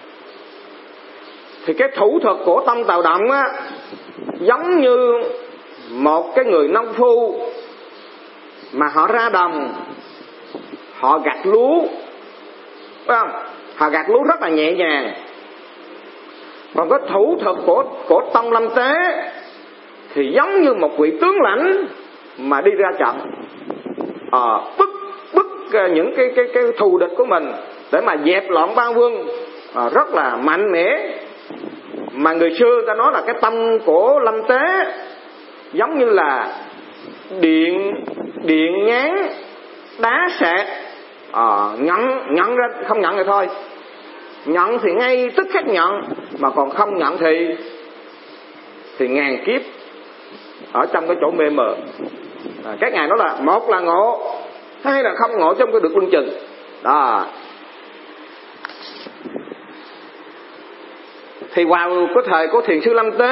Thì cái thủ thuật của tâm Tào Động á, giống như một cái người nông phu mà họ ra đồng, họ gặt lúa, phải không? Họ gặt lúa rất là nhẹ nhàng. Còn cái thủ thuật của của tâm Lâm Tế thì giống như một vị tướng lãnh mà đi ra trận, à, bức bức những cái cái cái thù địch của mình để mà dẹp loạn ba quân, à, rất là mạnh mẽ. Mà người xưa người ta nói là cái tâm của Lâm Tế giống như là điện điện nhán đá sẹt, à, nhận nhận ra không nhận rồi thôi, nhận thì ngay tức khắc nhận, mà còn không nhận thì thì ngàn kiếp ở trong cái chỗ mê mờ. À, các ngài nói là một là ngộ, hai là không ngộ trong cái được luân chừng đó. Thì vào cái thời của thiền sư Lâm Tế,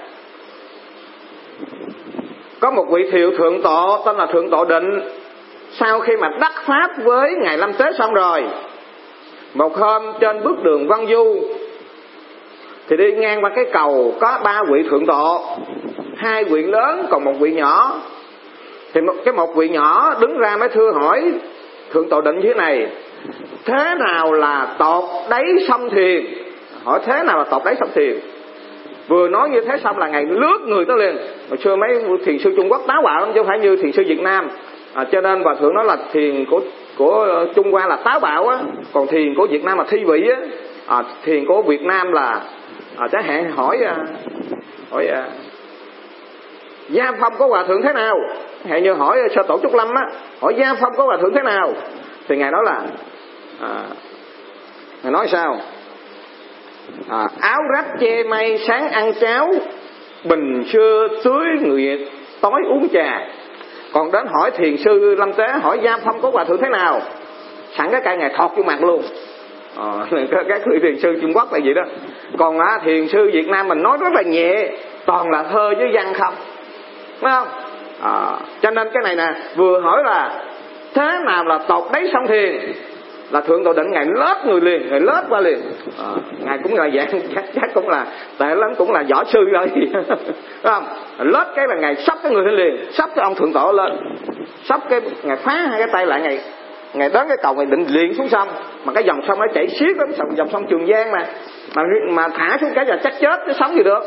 có một vị thiệu thượng tọa tên là Thượng Tọa Định. Sau khi mà đắc pháp với ngài Lâm Tế xong rồi, một hôm trên bước đường Văn Du thì đi ngang qua cái cầu có ba vị thượng tọa, hai vị lớn còn một vị nhỏ. Thì một, cái một vị nhỏ đứng ra mới thưa hỏi Thượng Tọa Định như thế này: thế nào là tột đáy sông thiền? Hỏi thế nào là tột đáy sông thiền? Vừa nói như thế xong là ngài lướt người tới liền. Hồi xưa mấy thiền sư Trung Quốc táo bạo lắm chứ không phải như thiền sư Việt Nam. À, cho nên Hòa Thượng nói là thiền của của Trung Hoa là táo bạo á, còn thiền của Việt Nam là thi vị á. À, thiền của Việt Nam là à, chẳng hạn hỏi hỏi à, gia phong của hòa thượng thế nào, hay như hỏi sơ tổ Trúc Lâm á, hỏi gia phong của hòa thượng thế nào, thì ngài nói là à, ngài nói sao à, áo rách che mây sáng ăn cháo, bình xưa tưới nguyệt tối uống trà. Còn đến hỏi thiền sư Lâm Tế, hỏi gia phong của hòa thượng thế nào, sẵn cái cây ngài thọt vô mặt luôn. Ờ, các, các thiền sư Trung Quốc là vậy đó. Còn à, thiền sư Việt Nam mình nói rất là nhẹ, toàn là thơ với văn không, phải không? À, cho nên cái này nè, vừa hỏi là thế nào là tột đáy sông thiền, là Thượng Tọa Định ngài lết người liền, ngài lết qua liền. À, ngài cũng là dạng chắc, chắc cũng là tệ lắm, cũng là võ sư rồi, phải không? Lết cái là ngài sắp cái người lên liền, sắp cái ông Thượng Tọa lên, sắp cái ngài phá hai cái tay lại, ngài ngài đến cái cầu ngài định liền xuống sông, mà cái dòng sông nó chảy xiết lắm, dòng sông Trường Giang mà mà mà thả xuống cái là chắc chết chứ sống gì được.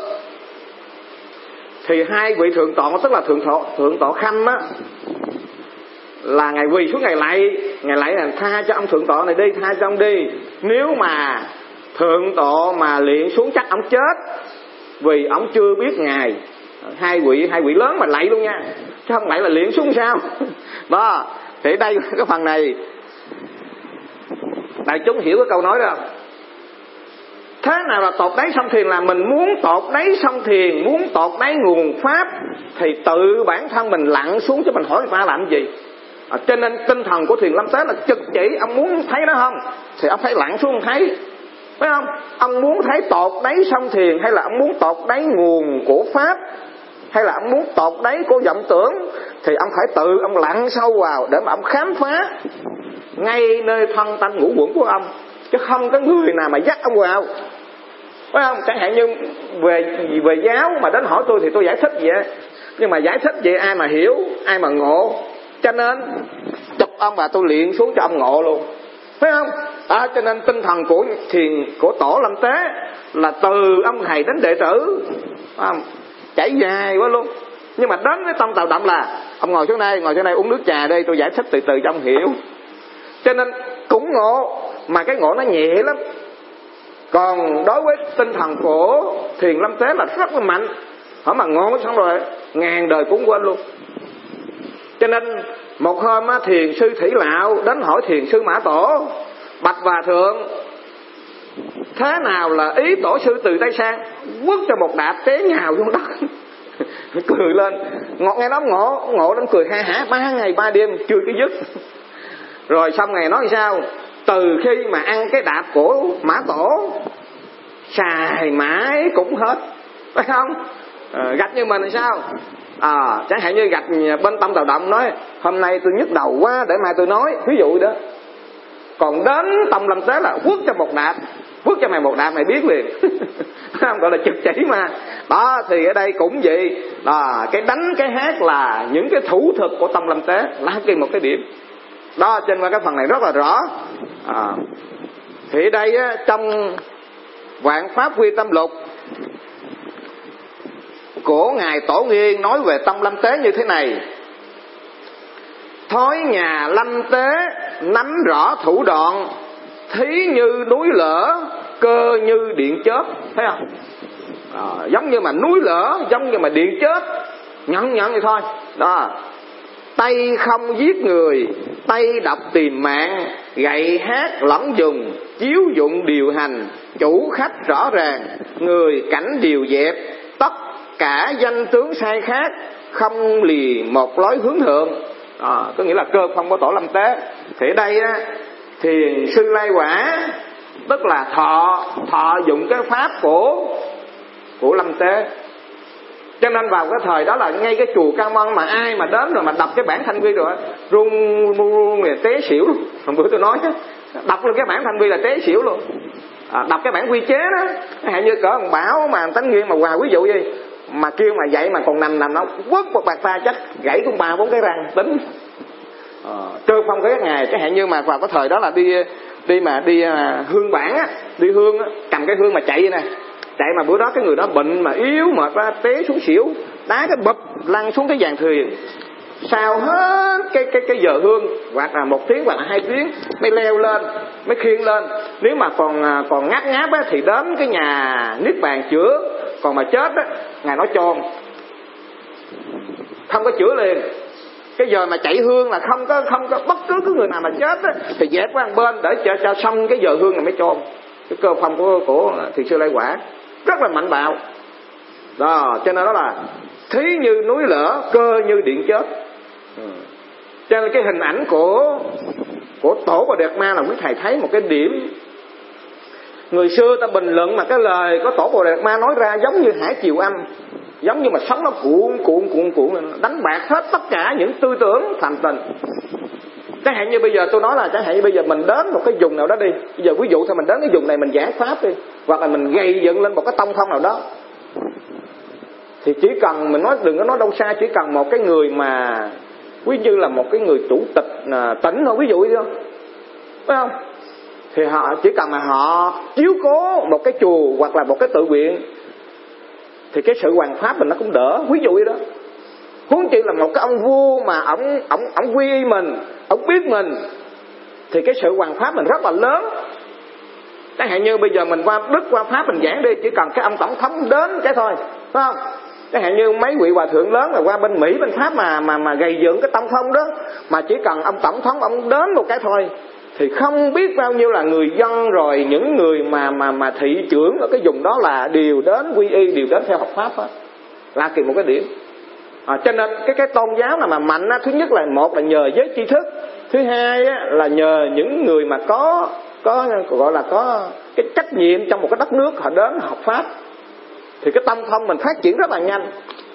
Thì hai vị thượng tọa, tức là thượng tọa thượng tọa Khanh á, là ngài quỳ xuống ngài lạy, ngài lạy là tha cho ông thượng tọa này đi, tha cho ông đi. Nếu mà thượng tọa mà liệng xuống chắc ông chết, vì ông chưa biết ngài. Hai vị hai vị lớn mà lạy luôn nha, chứ không lạy là liệng xuống sao. Đó, thì đây cái phần này đại chúng hiểu cái câu nói đó. Thế nào là tột đáy sông thiền? Là mình muốn tột đáy sông thiền, muốn tột đáy nguồn pháp, thì tự bản thân mình lặn xuống, chứ mình hỏi người ta làm gì. À, cho nên tinh thần của Thiền Lâm Tế là trực chỉ, ông muốn thấy nó không thì ông phải lặn xuống thấy, phải không? Ông muốn thấy tột đáy sông thiền, hay là ông muốn tột đáy nguồn của pháp, hay là ông muốn tột đáy của vọng tưởng, thì ông phải tự ông lặn sâu vào để mà ông khám phá ngay nơi thân tánh ngũ quẩn của ông, chứ không có người nào mà dắt ông vào, phải không? Chẳng hạn như về về giáo mà đến hỏi tôi thì tôi giải thích vậy, nhưng mà giải thích vậy ai mà hiểu, ai mà ngộ. Cho nên chụp ông và tôi luyện xuống cho ông ngộ luôn, phải không? À, cho nên tinh thần của thiền của Tổ Lâm Tế là từ ông thầy đến đệ tử, không? Chảy dài quá luôn. Nhưng mà đến với tông Tàu Đậm là ông ngồi xuống đây, ngồi xuống đây uống nước trà đây, tôi giải thích từ từ cho ông hiểu. Cho nên cũng ngộ, mà cái ngộ nó nhẹ lắm. Còn đối với tinh thần của Thiền Lâm Tế là rất là mạnh, hỏi mà ngộ xong rồi ngàn đời cũng quên luôn. Cho nên một hôm á, thiền sư Thủy Lạo đến hỏi thiền sư Mã Tổ, bạch hòa thượng, thế nào là ý tổ sư từ Tây sang? Quất cho một đạp té nhào xuống đất. Cười lên, ngọt nghe đó ngộ, ngộ đến cười ha hả ba ngày ba đêm chưa cái dứt. Rồi xong ngày nói sao? Từ khi mà ăn cái đạp của Mã Tổ, xài mãi cũng hết, phải không? À, gạch như mình thì sao? À, chẳng hạn như gạch bên Tông Tàu Đậm nói hôm nay tôi nhức đầu quá để mai tôi nói, ví dụ đó. Còn đến Tông Lâm Tế là quất cho một đạp, quất cho mày một đạp mày biết liền. Không, gọi là trực chỉ mà. Đó, thì ở đây cũng vậy. Đó, cái đánh cái hát là những cái thủ thực của Tông Lâm Tế, là cái một cái điểm. Đó, trên qua cái phần này rất là rõ. À, thì ở đây á, trong Vạn Pháp Quy Tâm Lục của ngài Tổ Nghiên nói về Tông Lâm Tế như thế này: thói nhà Lâm Tế nắm rõ thủ đoạn, thí như núi lở, cơ như điện chớp, thấy không? À, giống như mà núi lở, giống như mà điện chớp, nhận nhận vậy thôi. Đó, tay không giết người, tay đập tìm mạng, gậy hát lẫn dùng, chiếu dụng điều hành, chủ khách rõ ràng, người cảnh điều dẹp, tất cả danh tướng sai khác, không lì một lối hướng thượng. À, có nghĩa là cơ phong của Tổ Lâm Tế. Thì ở đây á, thiền sư Lai Quả tức là thọ thọ dụng cái pháp của của Lâm Tế. Cho nên vào cái thời đó là ngay cái chùa Cao Môn mà ai mà đến rồi mà đọc cái bản Thanh Vi rồi run run rồi té xỉu luôn. Hôm bữa tôi nói đọc lên cái bản Thanh Vi là té xỉu luôn. À, đọc cái bản quy chế đó, hay như cỡ ông Bảo mà Tánh Nguyên mà Hòa ví dụ gì mà kêu mà dậy mà còn nằm nằm nó quất một bạc pha chắc gãy con ba bốn cái răng tính. À, cơ phong cái ngày cái hạn như mà vào cái thời đó là đi đi mà đi à, hương bản á, đi hương á, cầm cái hương mà chạy nè, chạy mà bữa đó cái người đó bệnh mà yếu mệt quá té xuống xỉu, đá cái bập lăn xuống cái giàn thuyền. sao hết cái cái cái giờ hương, hoặc là một tiếng hoặc là hai tiếng mới leo lên, mới khiêng lên. Nếu mà còn còn ngáp ngáp á, thì đến cái nhà niết bàn chữa. Còn mà chết á, Ngài nói chôn, không có chữa liền. Cái giờ mà chạy hương là không có không có bất cứ cái người nào mà chết á, thì dẹp qua một bên để cho cho xong cái giờ hương này mới chôn. Cái cơ phong của của Thiền sư Lai Quả rất là mạnh bạo đó, cho nên đó là thí như núi lửa, cơ như điện chớp. Ừ. Cho nên cái hình ảnh của của Tổ Bồ Đạt Ma là quý thầy thấy một cái điểm. Người xưa ta bình luận mà cái lời của Tổ Bồ Đạt Ma nói ra giống như hải triều âm, giống như mà sóng nó cuộn cuộn cuộn cuộn đánh bạc hết tất cả những tư tưởng thành tình. Chẳng hạn như bây giờ tôi nói là chẳng hạn như bây giờ mình đến một cái vùng nào đó đi, bây giờ ví dụ thôi mình đến cái vùng này mình giải pháp đi, hoặc là mình gây dựng lên một cái tông phong nào đó, thì chỉ cần mình nói, đừng có nói đâu xa, chỉ cần một cái người mà ví như là một cái người chủ tịch à, tỉnh thôi, ví dụ như không, phải không? Thì họ chỉ cần mà họ chiếu cố một cái chùa hoặc là một cái tự viện, thì cái sự hoàn pháp mình nó cũng đỡ, ví dụ như đó. Huống chi là một cái ông vua mà ổng ổng ổng quy y mình, ổng biết mình, thì cái sự hoàn pháp mình rất là lớn. Chẳng hạn như bây giờ mình qua Đức qua Pháp mình giảng đi, chỉ cần cái ông tổng thống đến cái thôi, phải không? Chẳng hạn như mấy vị hòa thượng lớn là qua bên Mỹ bên Pháp mà mà mà gây dựng cái tông phong đó, mà chỉ cần ông tổng thống ông đến một cái thôi, thì không biết bao nhiêu là người dân rồi những người mà mà mà thị trưởng ở cái vùng đó là đều đến quy y, đều đến theo học pháp á, là kỳ một cái điểm. À, cho nên cái cái tôn giáo nào mà mạnh á, thứ nhất là một là nhờ giới tri thức, thứ hai á, là nhờ những người mà có có gọi là có cái trách nhiệm trong một cái đất nước, họ đến học pháp, thì cái tâm thông mình phát triển rất là nhanh.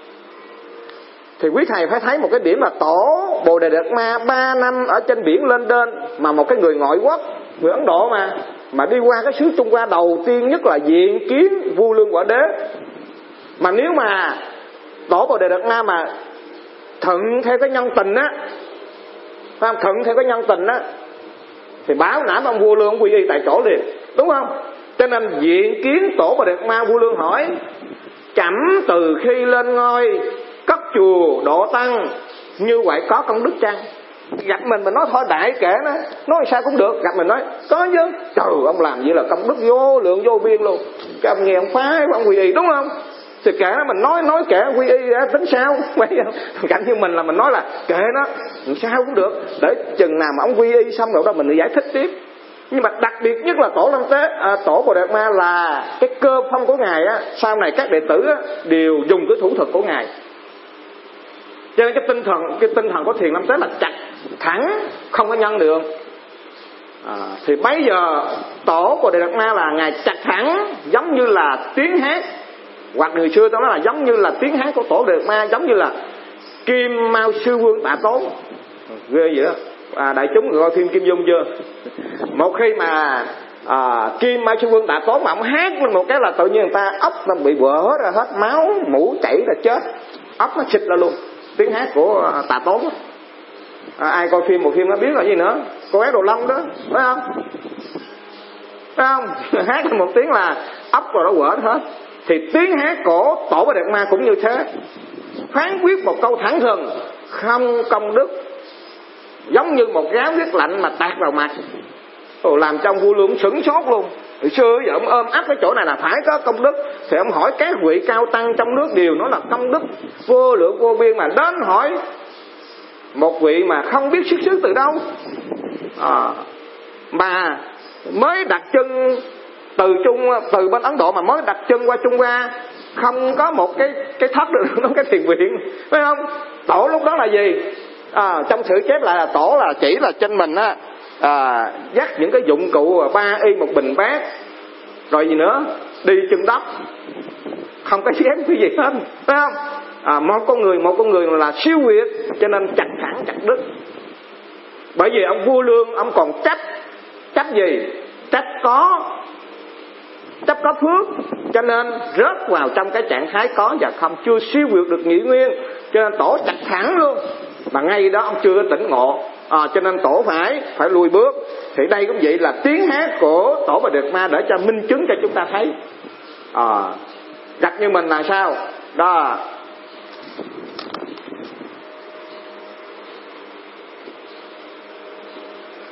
Thì quý thầy phải thấy một cái điểm là Tổ Bồ Đề Đạt Ma ba năm ở trên biển lên đên, mà một cái người ngoại quốc, người Ấn Độ mà mà đi qua cái xứ Trung Hoa đầu tiên nhất là diện kiến Vua Lương Quả Đế. Mà nếu mà Tổ Bồ Đề Đạt Ma mà thuận theo cái nhân tình á, phải không? Thuận theo cái nhân tình á, thì báo nãm ông Vua Lương quy y tại chỗ liền, đúng không? Cho nên diện kiến Tổ Bồ Đề Đạt Ma, Vua Lương hỏi: chẩm từ khi lên ngôi cất chùa độ tăng, như vậy có công đức chăng? Gặp mình mình nói thôi đại kể nó, nói sao cũng được. Gặp mình nói có chứ, trời ông làm gì là công đức vô lượng vô biên luôn. Cái ông nghe ông phái ông quy y, đúng không? Thì kể nó, mình nói nói kể quy y tính sao? Cảnh như mình là mình nói là kệ nó, sao cũng được, để chừng nào mà ông quy y xong rồi đó mình giải thích tiếp. Nhưng mà đặc biệt nhất là Tổ Lâm Tế, à, Tổ Bồ Đạt Ma là cái cơ phong của Ngài á, sau này các đệ tử á, đều dùng cái thủ thuật của Ngài. Cho nên cái tinh thần cái tinh thần của Thiền Lâm Tế là chặt thẳng, không có nhân đường. À, thì bây giờ Tổ Bồ Đề Đạt Ma là Ngài chặt thẳng, giống như là tiếng hát, hoặc người xưa tôi nói là giống như là tiếng hát của Tổ Bồ Đề Đạt Ma, giống như là Kim Mao Sư Vương Tạ Tốn. Ghê vậy đó. À, đại chúng coi phim Kim Dung chưa? Một khi mà à, Kim Mao Sư Vương Tạ Tốn mà ông hát lên một cái là tự nhiên người ta ốc nó bị vỡ ra hết, máu mũ chảy ra chết, ốc nó xịt ra luôn. Tiếng hát của Tạ Tốn. À, ai coi phim một phim nó biết là gì nữa, cô gái Đồ Long đó, phải không? Phải không? Hát một tiếng là ốc rồi nó vỡ hết. Thì tiếng hát của Tổ Bồ Đề Đạt Ma cũng như thế, phán quyết một câu thẳng thừng, không công đức, giống như một gáo nước lạnh mà tạt vào mặt. Ồ, làm cho ông Vua Lương sửng sốt luôn. Hồi xưa giờ ông ôm ấp cái chỗ này là phải có công đức, thì ông hỏi các vị cao tăng trong nước đều nói là công đức vô lượng vô biên, mà đến hỏi một vị mà không biết xuất xứ từ đâu, à, mà mới đặt chân từ Trung từ bên Ấn Độ mà mới đặt chân qua Trung Hoa, không có một cái cái thất được nó cái thiền viện, phải không? Tổ lúc đó là gì? À, trong sử chép lại là Tổ là chỉ là trên mình á, à, dắt những cái dụng cụ ba y một bình bát, rồi gì nữa, đi chân đất, không có chém cái gì hết, phải không? À, một con người một con người là siêu việt, cho nên chặt thẳng chặt đứt. Bởi vì ông Vua Lương ông còn trách trách gì? Trách có trách có phước, cho nên rớt vào trong cái trạng thái có và không, chưa siêu việt được nhị nguyên, cho nên Tổ chặt thẳng luôn. Mà ngay đó ông chưa tỉnh ngộ, à, cho nên Tổ phải phải lùi bước. Thì đây cũng vậy, là tiếng hát của Tổ Bồ Đề Đạt Ma để cho minh chứng cho chúng ta thấy. À, gặp như mình là sao? Đó.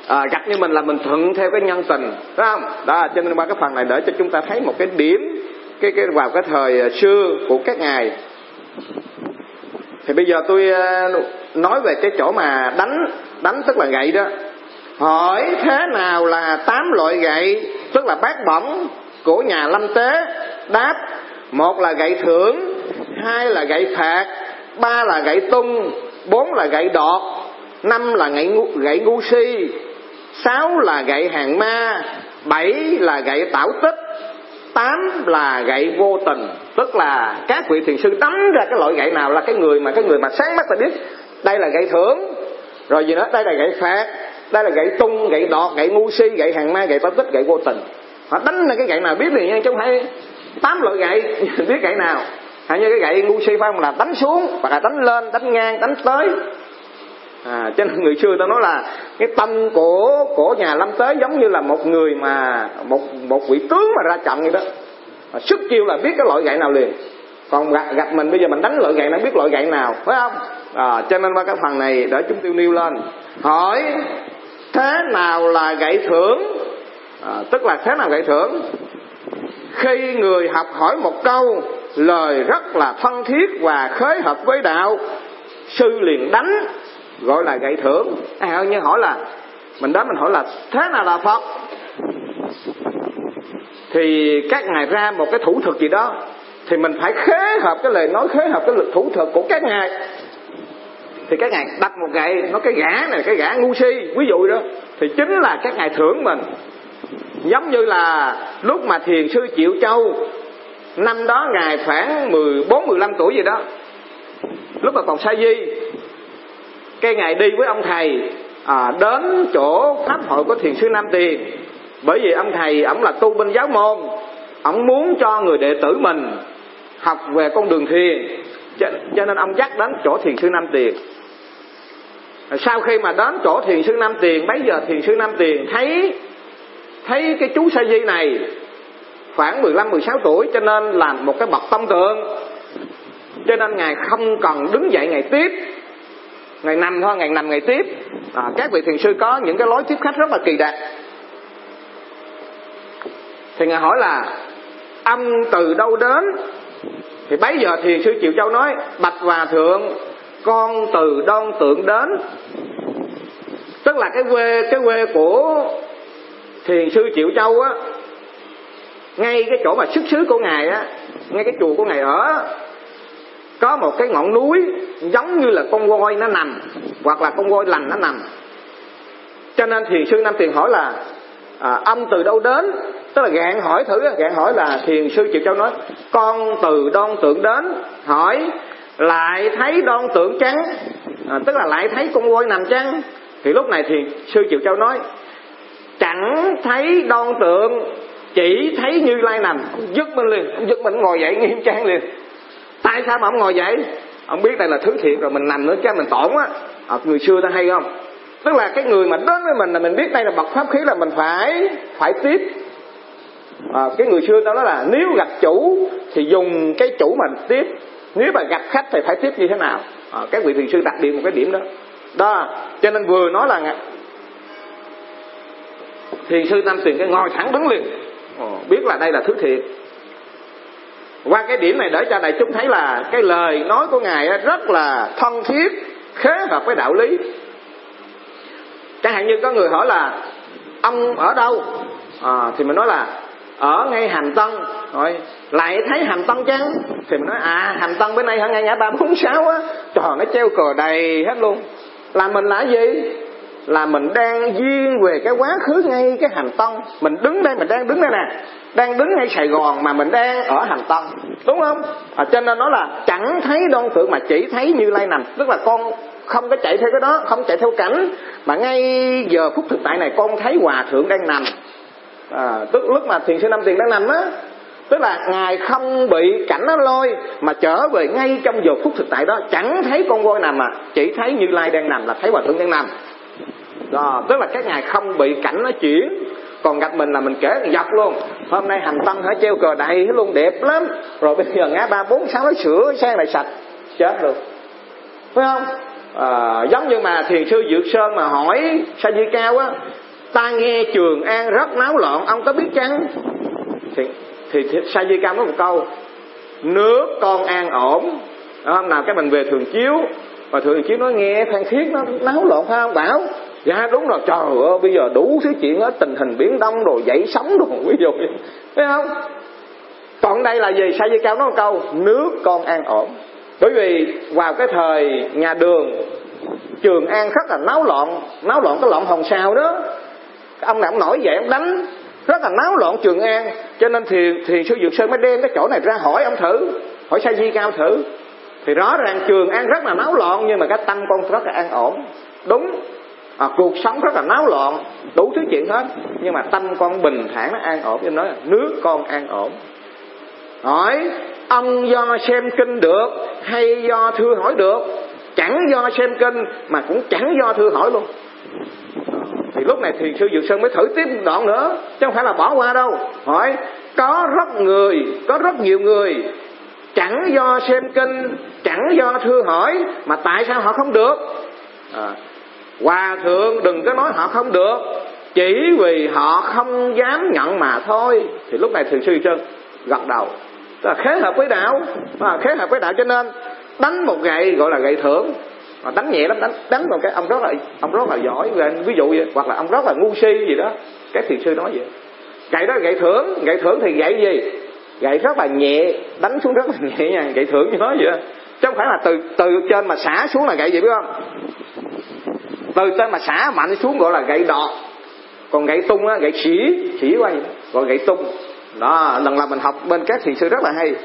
à, gặp như mình là mình thuận theo cái nhân tình, phải không? Đó, cho nên qua cái phần này để cho chúng ta thấy một cái điểm cái cái vào cái thời xưa của các ngài. Thì bây giờ tôi nói về cái chỗ mà đánh đánh tức là gậy đó. Hỏi thế nào là tám loại gậy, tức là bát bổng của nhà lâm tế? Đáp: một là gậy thưởng, hai là gậy phạt, ba là gậy tung, bốn là gậy đọt, năm là gậy ngu, gậy ngu si, sáu là gậy hàng ma, bảy là gậy tảo tích, tám là gậy vô tình. Tức là các vị thiền sư đánh ra cái loại gậy nào là cái người mà cái người mà sáng mắt ta biết đây là gậy thưởng, rồi gì nữa, đây là gậy phạt, đây là gậy tung, gậy đọt, gậy ngu si, gậy hàng ma, gậy tảo tích, gậy vô tình. Họ đánh ra cái gậy nào biết liền nha, chứ không phải tám loại gậy biết gậy nào. Hay như cái gậy ngu si phải không, là đánh xuống hoặc là đánh lên, đánh ngang, đánh tới. À, cho nên người xưa ta nói là cái tâm của của nhà lâm tế giống như là một người mà một một vị tướng mà ra trận vậy đó, à, sức chiêu là biết cái loại gậy nào liền. Còn gặp, gặp mình bây giờ mình đánh loại gậy nó biết loại gậy nào, phải không? À, cho nên qua cái phần này để chúng tôi nêu lên. Hỏi thế nào là gậy thưởng, à, tức là thế nào gậy thưởng? Khi người học hỏi một câu lời rất là thân thiết và khế hợp với đạo, sư liền đánh, gọi là gậy thưởng. À, như hỏi là mình đó mình hỏi là thế nào là Phật, thì các ngài ra một cái thủ thuật gì đó, thì mình phải khế hợp cái lời nói, khế hợp cái lực thủ thuật của các ngài. Thì các ngài đặt một gậy, nó cái gã này, cái gã ngu si ví dụ đó, thì chính là các ngài thưởng mình. Giống như là lúc mà thiền sư Triệu Châu, năm đó ngài khoảng mười bốn mười lăm tuổi gì đó, lúc mà còn sa di, cái ngài đi với ông thầy à, đến chỗ pháp hội của thiền sư Nam Tiền. Bởi vì ông thầy ổng là tu bên giáo môn, ổng muốn cho người đệ tử mình học về con đường thiền, cho, cho nên ông dắt đến chỗ thiền sư Nam Tiền. Sau khi mà đến chỗ thiền sư Nam Tiền, bấy giờ thiền sư Nam Tiền thấy thấy cái chú sa di này khoảng mười lăm mười sáu tuổi, cho nên làm một cái bậc tông tượng, cho nên ngài không cần đứng dậy ngài tiếp, ngài nằm thôi, ngài nằm ngài tiếp. À, các vị thiền sư có những cái lối tiếp khách rất là kỳ đặc. Thì ngài hỏi là ông từ đâu đến? Thì bấy giờ thiền sư Triệu Châu nói: bạch hòa thượng, con từ Đoan Tượng đến. Tức là cái quê cái quê của thiền sư Triệu Châu á, ngay cái chỗ mà xuất xứ của ngài á, ngay cái chùa của ngài ở, có một cái ngọn núi giống như là con voi nó nằm, hoặc là con voi lành nó nằm. Cho nên thiền sư Nam Tiền hỏi là à, ông từ đâu đến? Tức là gạn hỏi thử, gạn hỏi là thiền sư Triệu Châu nói: con từ Đoan Tượng đến. Hỏi lại thấy Đoan Tượng chăng? À, tức là lại thấy con voi nằm chăng? Thì lúc này thiền sư Triệu Châu nói: chẳng thấy Đoan Tượng, chỉ thấy Như Lai nằm. Giật mình liền, ông giật mình ngồi dậy nghiêm trang liền. Tại sao mà ông ngồi dậy? Ông biết đây là thứ thiện rồi, mình nằm nữa cái mình tổn á. À, người xưa ta hay không? Tức là cái người mà đến với mình là mình biết đây là bậc pháp khí, là mình phải phải tiếp. À, cái người xưa ta nói là nếu gặp chủ thì dùng cái chủ mà tiếp, nếu mà gặp khách thì phải tiếp như thế nào. À, các vị thiền sư đặc biệt một cái điểm đó. Đó, cho nên vừa nói là thiền sư Nam Tiền cái ngồi thẳng đứng liền. Ồ, biết là đây là thứ thiện. Qua cái điểm này để cho đại chúng thấy là cái lời nói của ngài rất là thân thiết, khế hợp với đạo lý. Chẳng hạn như có người hỏi là ông ở đâu, à, thì mình nói là ở ngay Hàm Tân. Rồi lại thấy Hàm Tân chăng? Thì mình nói à, Hàm Tân bên này ở ngay ngã ba bốn sáu á, trời, nó treo cờ đầy hết luôn. Là mình là gì? Là mình đang duyên về cái quá khứ ngay cái Hàm Tân. Mình đứng đây, mình đang đứng đây nè, đang đứng ngay Sài Gòn mà mình đang ở Hàm Tân, đúng không? À, cho nên nó là chẳng thấy Đoan Tượng mà chỉ thấy Như Lai nằm. Tức là con không có chạy theo cái đó, không chạy theo cảnh, mà ngay giờ phút thực tại này con thấy Hòa Thượng đang nằm. À, tức lúc mà thiền sư Nam Tiền đang nằm á, tức là ngài không bị cảnh nó lôi, mà trở về ngay trong giờ phút thực tại đó, chẳng thấy con voi nằm mà chỉ thấy Như Lai đang nằm, là thấy Hòa Thượng đang nằm. Đó, tức là các ngài không bị cảnh nó chuyển. Còn gặp mình là mình kể dọc luôn. Hôm nay Hàm Tân hả, treo cờ đầy hết luôn, đẹp lắm. Rồi bây giờ ngã ba bốn sáu nó sửa sang lại sạch, chết luôn, phải không? à, giống như mà thiền sư Dược Sơn mà hỏi Sa Di Cao á, ta nghe Trường An rất náo loạn, ông có biết chăng? Thì, thì, thì Sa Di Cao nói một câu, nước con an ổn. Hôm nào cái mình về Thường Chiếu, và Thường Chiếu nói nghe Phan Thiết nó náo loạn phải không? Bảo dạ đúng rồi, trời ơi bây giờ đủ thứ chuyện á, tình hình biển Đông rồi dậy sóng rồi, ví dụ vậy, thấy không? Còn đây là gì? Sa Di Cao nói một câu, nước con an ổn. Bởi vì vào cái thời nhà Đường, Trường An rất là náo loạn, náo loạn cái loạn Hồng Sao đó, ông nào ông nổi dậy ông đánh, rất là náo loạn Trường An. Cho nên thì thì sư Dược Sơn mới đem cái chỗ này ra hỏi ông thử, hỏi Sa Di Cao thử. Thì rõ ràng Trường An rất là náo loạn, nhưng mà cái tâm con rất là an ổn. Đúng, à, cuộc sống rất là náo loạn, đủ thứ chuyện hết, nhưng mà tâm con bình thản, nó an ổn. Nên nói là nước con an ổn. Hỏi ông do xem kinh được hay do thưa hỏi được? Chẳng do xem kinh mà cũng chẳng do thưa hỏi luôn. Thì lúc này thiền sư Dược Sơn mới thử tiếp đoạn nữa, chứ không phải là bỏ qua đâu. Hỏi có rất người, có rất nhiều người chẳng do xem kinh, chẳng do thưa hỏi, mà tại sao họ không được? À, Hòa thượng đừng có nói họ không được, chỉ vì họ không dám nhận mà thôi. Thì lúc này thiền sư Dược Sơn gật đầu, là khế hợp với đạo, à, khế hợp với đạo. Cho nên đánh một gậy gọi là gậy thưởng, à, đánh nhẹ lắm, đánh đánh một cái ông rất là ông rất là giỏi, ví dụ vậy, hoặc là ông rất là ngu si gì đó, các thiền sư nói vậy. Gậy đó gậy thưởng, gậy thưởng thì gậy gì? Gậy rất là nhẹ, đánh xuống rất là nhẹ nha, gậy thưởng như nói vậy, chứ không phải là từ từ trên mà xả xuống là gậy gì biết không? Từ trên mà xả mạnh xuống gọi là gậy đọt, còn gậy tung á, gậy xỉ xỉ qua vậy, gọi gậy tung. Đó, lần là mình học bên các thiền sư rất là hay.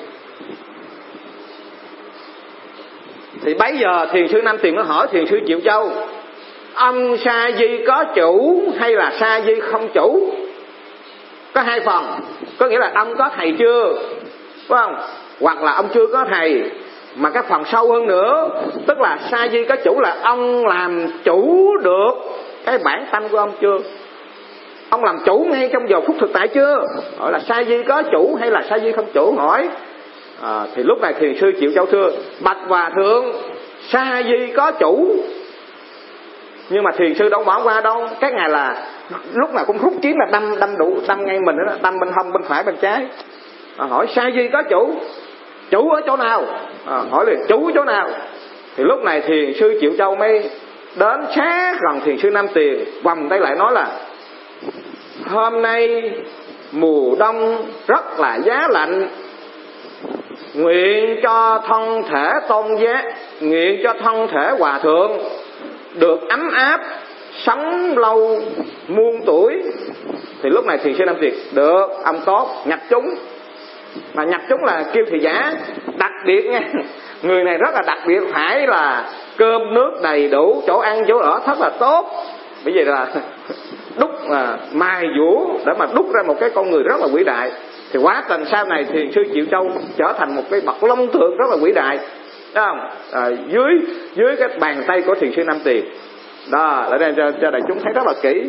Thì bấy giờ thiền sư Nam Tiền nó hỏi thiền sư Triệu Châu, ông Sa Di có chủ hay là Sa Di không chủ? Có hai phần, có nghĩa là ông có thầy chưa, phải không? Hoặc là ông chưa có thầy. Mà cái phần sâu hơn nữa, tức là Sa Di có chủ là ông làm chủ được cái bản tâm của ông chưa? Ông làm chủ ngay trong giờ phút thực tại chưa? Hỏi là Sa Di có chủ hay là Sa Di không chủ? Hỏi à, thì lúc này thiền sư Triệu Châu thưa, bạch Hòa thượng, Sa Di có chủ. Nhưng mà thiền sư đâu bỏ qua đâu, các ngài là lúc nào cũng rút kiếm là đâm đâm đủ đâm ngay mình đó, đâm bên hông, bên phải, bên trái. À, hỏi Sa Di có chủ, chủ ở chỗ nào? À, hỏi là chủ ở chỗ nào? Thì lúc này thiền sư Triệu Châu mới đến sát gần thiền sư Nam Tiền, vòng tay lại nói là hôm nay mùa đông rất là giá lạnh, nguyện cho thân thể tôn giá, nguyện cho thân thể Hòa thượng được ấm áp, sống lâu muôn tuổi. Thì lúc này thiền sư Nam Tiền, được, ông tốt, nhập chúng. Mà nhập chúng là kêu thị giả đặc biệt nha, người này rất là đặc biệt, phải là cơm nước đầy đủ, chỗ ăn chỗ ở rất là tốt. Bởi vì là đúc à, mài dũa để mà đúc ra một cái con người rất là vĩ đại. Thì quá trình sau này thiền sư Triệu Châu trở thành một cái bậc long thượng rất là vĩ đại, đúng không? À, dưới dưới cái bàn tay của thiền sư Nam Tiền. Đó, để đây cho, cho đại chúng thấy rất là kỹ.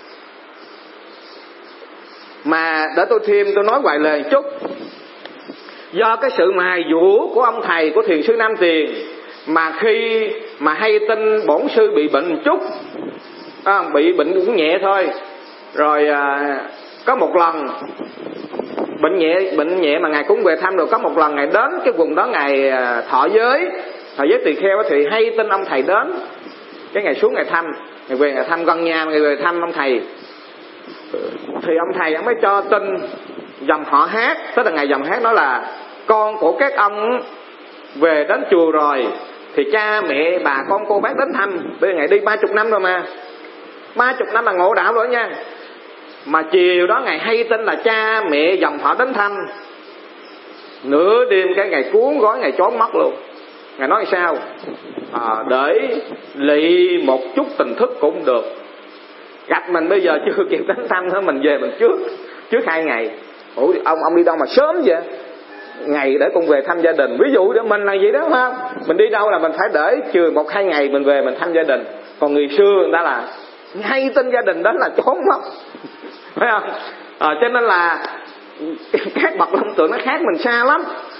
Mà để tôi thêm, tôi nói vài lời chút. Do cái sự mài dũa của ông thầy của thiền sư Nam Tiền, mà khi mà hay tin bổn sư bị bệnh chút, à, bị bệnh cũng nhẹ thôi. Rồi à, có một lần bệnh nhẹ bệnh nhẹ mà ngài cũng về thăm. Rồi có một lần ngài đến cái vùng đó, ngài à, thọ giới thọ giới tỳ kheo, thì hay tin ông thầy đến. Cái ngày xuống ngày thăm, ngày về ngày thăm gần nhà, ngày về thăm ông thầy. Thì ông thầy ông mới cho tin dòng họ Hát, tức là ngày dòng Hát nói là con của các ông về đến chùa rồi, thì cha mẹ bà con cô bác đến thăm. Bây giờ ngày đi ba chục năm rồi mà, ba chục năm là ngộ đạo rồi nha. Mà chiều đó ngày hay tin là cha mẹ dòng họ đến thăm, nửa đêm cái ngày cuốn gói ngày trốn mất luôn. Ngài nói sao? À, để lị một chút tình thức cũng được. Gặp mình bây giờ chưa kịp đến thăm thôi, mình về mình trước trước hai ngày. Ủa ông ông đi đâu mà sớm vậy? Ngày để con về thăm gia đình. Ví dụ đó mình là vậy đó, phải không? Mình đi đâu là mình phải để chừa một hai ngày mình về mình thăm gia đình. Còn người xưa người ta là hay tin gia đình đến là trốn mất, phải không? À, cho nên là các bậc long tượng nó khác mình xa lắm.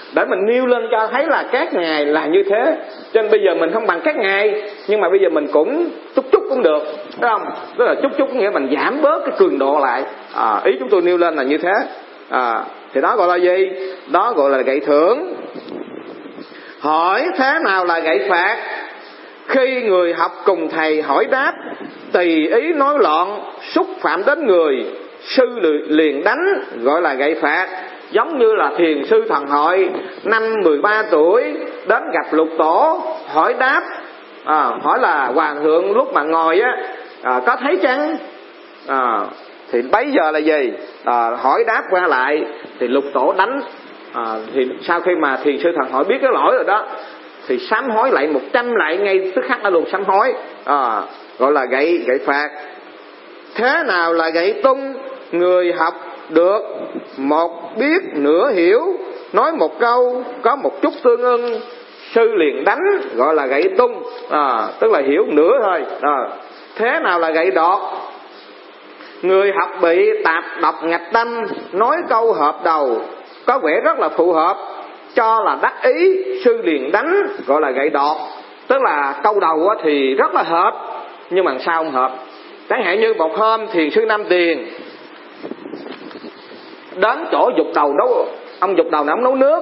để mình nêu lên cho thấy là các ngài là như thế. Cho nên bây giờ mình không bằng các ngài, nhưng mà bây giờ mình cũng chút chút cũng được, phải không? Tức là chút chút nghĩa mình giảm bớt cái cường độ lại. À, ý chúng tôi nêu lên là như thế. À, thì đó gọi là gì? Đó gọi là gậy thưởng. Hỏi thế nào là gậy phạt? Khi người học cùng thầy hỏi đáp, tùy ý nói loạn, xúc phạm đến người, sư liền đánh, gọi là gậy phạt. Giống như là thiền sư Thần Hội năm mười ba tuổi đến gặp Lục Tổ hỏi đáp, à, hỏi là hòa thượng lúc mà ngồi á, à, có thấy chăng? À, thì bấy giờ là gì? À, hỏi đáp qua lại thì Lục Tổ đánh. À, thì sau khi mà thiền sư Thần Hội biết cái lỗi rồi đó thì sám hối lại một trăm lại ngay tức khắc đã luôn sám hối. À, gọi là gậy gậy phạt. Thế nào là gậy tung? Người học được một biết nửa hiểu, nói một câu có một chút tương ưng, sư liền đánh, gọi là gậy tung. À, tức là hiểu nửa thôi. À, thế nào là gậy đọt? Người học bị tạp độc ngạch tâm, nói câu hợp đầu có vẻ rất là phù hợp, cho là đắc ý, sư liền đánh, gọi là gậy đọt. Tức là câu đầu thì rất là hợp, nhưng mà sao không hợp? Chẳng hạn như một hôm thiền sư Nam Tiền đến chỗ Dục Đầu nấu, ông Dục Đầu này ông nấu nước.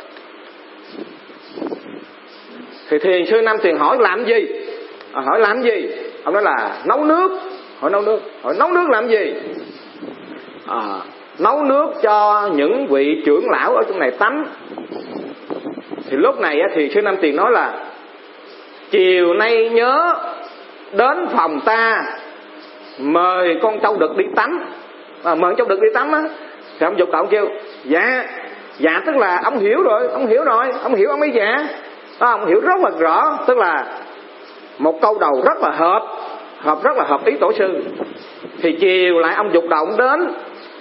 Thì thiền sư Nam Tiền hỏi làm gì? À, hỏi làm gì? Ông nói là nấu nước. Hỏi nấu nước. Hỏi nấu nước làm gì? À, nấu nước cho những vị trưởng lão ở trong này tắm. Thì lúc này thì sư Nam Tiền nói là chiều nay nhớ đến phòng ta mời con Châu Đực đi tắm. À, mời con Châu Đực đi tắm á. Thì ông Dục Đầu kêu dạ. Dạ tức là ông hiểu rồi. Ông hiểu rồi. Ông hiểu ông mới dạ. À, ông hiểu rất là rõ. Tức là một câu đầu rất là hợp, hợp rất là hợp ý tổ sư. Thì chiều lại ông Dục Đầu ông đến,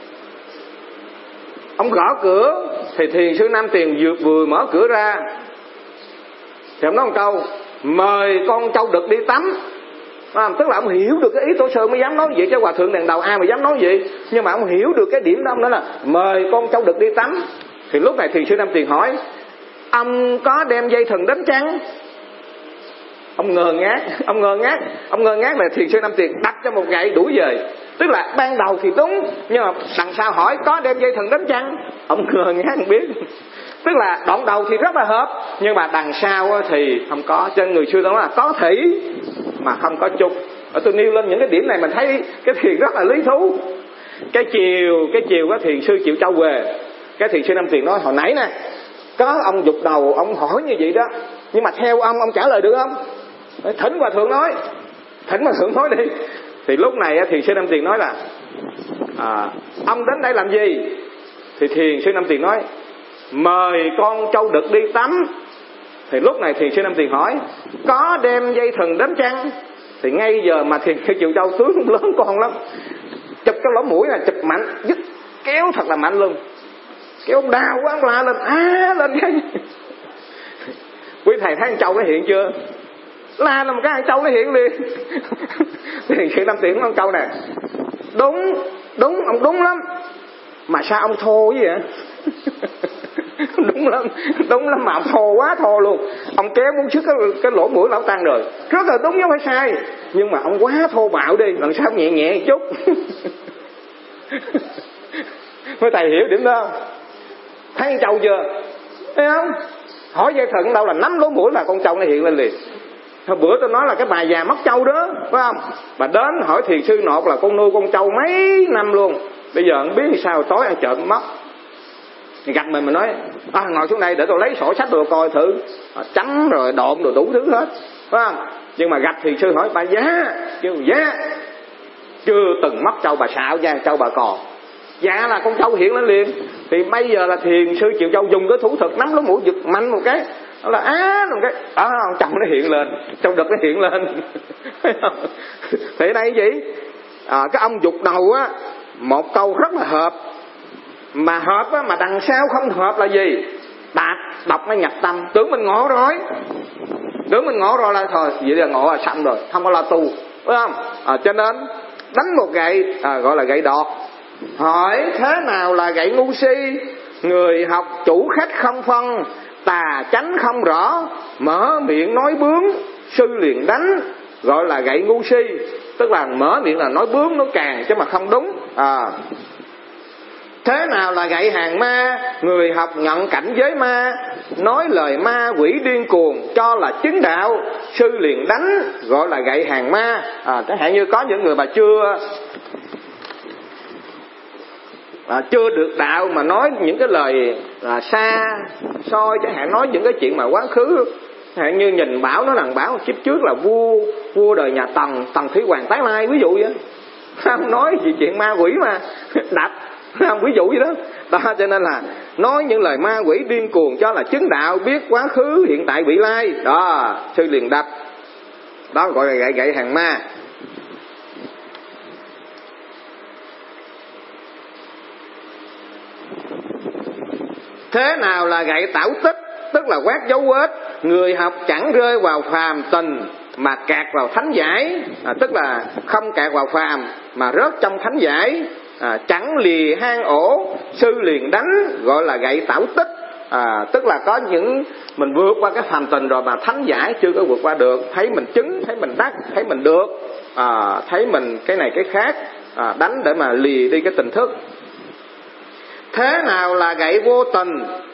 ông gõ cửa. Thì thiền sư Nam Tiền vừa, vừa mở cửa ra thì ông nói một câu mời con Châu Đực đi tắm. À, tức là ông hiểu được cái ý tổ sư mới dám nói vậy, chứ hòa thượng đèn đầu ai mà dám nói vậy. Nhưng mà ông hiểu được cái điểm đó, ông nói là mời con Châu Đực đi tắm. Thì lúc này thiền sư Nam Tiền hỏi ông có đem dây thừng đến chăng? Ông ngơ ngác, ông ngơ ngác, ông ngơ ngác là thiền sư Nam Tiền đặt cho một gậy đuổi về. Tức là ban đầu thì đúng, nhưng mà đằng sau hỏi có đem dây thừng đến chăng? Ông ngơ ngác không biết. Tức là đoạn đầu thì rất là hợp, nhưng mà đằng sau thì không có. Cho nên người xưa đó là có thủy mà không có chung. Ở tôi nêu lên những cái điểm này mình thấy cái thiền rất là lý thú. Cái chiều, cái chiều có thiền sư Triệu Châu về, cái thiền sư Nam Tiền nói hồi nãy nè, có ông Dục Đầu ông hỏi như vậy đó, nhưng mà theo ông ông trả lời được không? Thỉnh hòa thượng nói, thỉnh hòa thượng nói đi. Thì lúc này thiền sư Nam Tiền nói là à, ông đến đây làm gì? Thì thiền sư Nam Tiền nói mời con Châu Đực đi tắm. Thì lúc này thiền sư Nam Tiền hỏi có đem dây thừng đến chăng? Thì ngay giờ mà thiền sư Triệu Châu tướng lớn con lắm, chụp cái lỗ mũi là chụp mạnh, dứt kéo thật là mạnh luôn, kéo đau quá ông la lên á lên cái. Quý thầy thấy con Châu nó hiện chưa? La là một cái con Châu nó hiện liền. Thiền sư Nam Tiền con Châu nè, đúng đúng ông đúng lắm, mà sao ông thô vậy? Đúng lắm, đúng lắm mà ông thô quá thô luôn. Ông kéo muốn sức cái, cái lỗ mũi lão tăng rồi. Rất là đúng chứ không phải sai, nhưng mà ông quá thô bạo đi, lần sau nhẹ nhẹ một chút. Mấy thầy hiểu điểm đó không? Thấy con Châu chưa? Thấy không? Hỏi dây thừng đâu là nắm lỗ mũi là con Châu nó hiện lên liền. Hồi bữa tôi nói là cái bà già mất Châu đó, phải không? Bà đến hỏi thiền sư nột là con nuôi con Châu mấy năm luôn, bây giờ không biết sao tối ăn trộm mất. Thì gặp mình mình nói à, ngồi xuống đây để tôi lấy sổ sách tôi coi thử, à, chấm rồi độn rồi đủ thứ hết, phải không? Nhưng mà gặp thiền sư hỏi bà giá, kêu giá chưa từng mất Châu bà xạo nha, Châu bà còn. Dạ là con Châu hiện lên liền. Thì bây giờ là thiền sư Triệu Châu dùng cái thủ thuật nắm lỗ mũi giật mạnh một cái, nó là á một cái à, Châu nó hiện lên, Châu Đực nó hiện lên. Thì đây gì à, cái ông Dục Đầu á, một câu rất là hợp, mà hợp á, mà đằng sau không hợp là gì? Tạp đọc nó nhập tâm. Tưởng mình ngộ rồi, tưởng mình ngộ rồi là thôi, vậy là ngộ là xong rồi, không có lo tu, phải không? À, cho nên đánh một gậy à, gọi là gậy đọt. Hỏi thế nào là gậy ngu si? Người học chủ khách không phân, tà chánh không rõ, mở miệng nói bướng, sư liền đánh, gọi là gậy ngu si. Tức là mở miệng là nói bướng, nói càng chứ mà không đúng. À. Thế nào là gậy hàng ma? Người học nhận cảnh giới ma, nói lời ma quỷ điên cuồng, cho là chứng đạo, sư liền đánh, gọi là gậy hàng ma. À, chẳng hạn như có những người mà chưa à, chưa được đạo mà nói những cái lời là xa xôi, chẳng hạn nói những cái chuyện mà quá khứ. Chẳng hạn như nhìn Bảo nói rằng Bảo kiếp trước là vua vua đời nhà Tần, Tần Thủy Hoàng tái lai, ví dụ vậy. Không nói gì chuyện ma quỷ mà đập, không, ví dụ vậy đó. Đó cho nên là nói những lời ma quỷ điên cuồng, cho là chứng đạo, biết quá khứ hiện tại vị lai. Đó, sư liền đập. Đó gọi là gậy gậy hàng ma. Thế nào là gậy tảo tích? Tức là quát dấu vết. Người học chẳng rơi vào phàm tình mà kẹt vào thánh giải. À, tức là không kẹt vào phàm mà rớt trong thánh giải. À, chẳng lìa hang ổ, sư liền đánh, gọi là gậy tảo tích. À, tức là có những mình vượt qua cái phàm tình rồi mà thánh giải chưa có vượt qua được, thấy mình chứng, thấy mình đắc, thấy mình được, à, thấy mình cái này cái khác, à, đánh để mà lìa đi cái tình thức. Thế nào là gậy vô tình?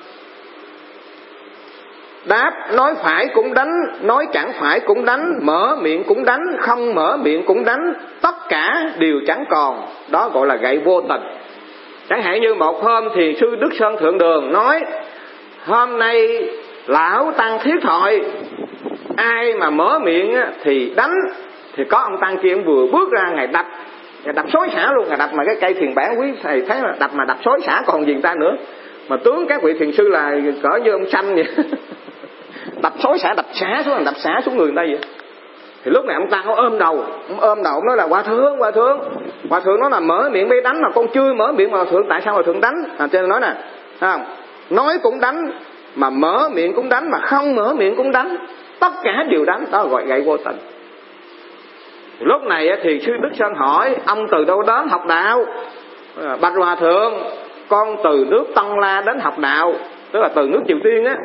Đáp, nói phải cũng đánh, nói chẳng phải cũng đánh, mở miệng cũng đánh, không mở miệng cũng đánh, tất cả đều chẳng còn. Đó gọi là gậy vô tình. Chẳng hạn như một hôm thì sư Đức Sơn Thượng Đường nói, hôm nay lão tăng thiết thoại, ai mà mở miệng thì đánh. Thì có ông tăng kia vừa bước ra, ngài đập, ngài đập xối xả luôn, ngài đập mà cái cây thiền bản, quý thầy thấy là đập mà đập xối xả còn gì người ta nữa. Mà tướng các vị thiền sư là cỡ như ông Sanh vậy. Đập xối xả, đập xả xuống, đập xả xuống người người ta vậy. Thì lúc này ông ta có ôm đầu, ông ôm đầu, ông nói là hòa thượng, hòa thượng, hòa thượng nói là mở miệng mới đánh, mà con chưa mở miệng mà hòa thượng tại sao hòa thượng đánh? À, cho nên nói nè, không, nói cũng đánh, mà mở miệng cũng đánh, mà không mở miệng cũng đánh, tất cả đều đánh. Đó gọi gậy vô tình. Lúc này thì sư Đức Sơn hỏi, ông từ đâu đến học đạo? Bạch hòa thượng, con từ nước Tân La đến học đạo, tức là từ nước Triều Tiên á.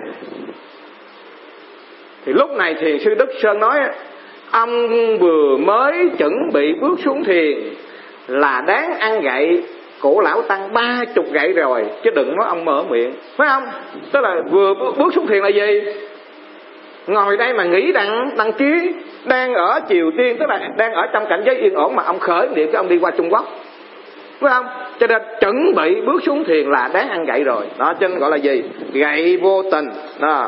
Thì lúc này thì sư Đức Sơn nói, ông vừa mới chuẩn bị bước xuống thiền là đáng ăn gậy cổ lão tăng ba chục gậy rồi, chứ đừng nói ông mở miệng, phải không? Tức là vừa bước xuống thiền là gì? Ngồi đây mà nghĩ rằng Đăng Ký đang ở Triều Tiên, tức là đang ở trong cảnh giới yên ổn, mà ông khởi niệm cái ông đi qua Trung Quốc, phải không? Cho nên chuẩn bị bước xuống thiền là đáng ăn gậy rồi. Đó, cho nên gọi là gì? Gậy vô tình. Đó.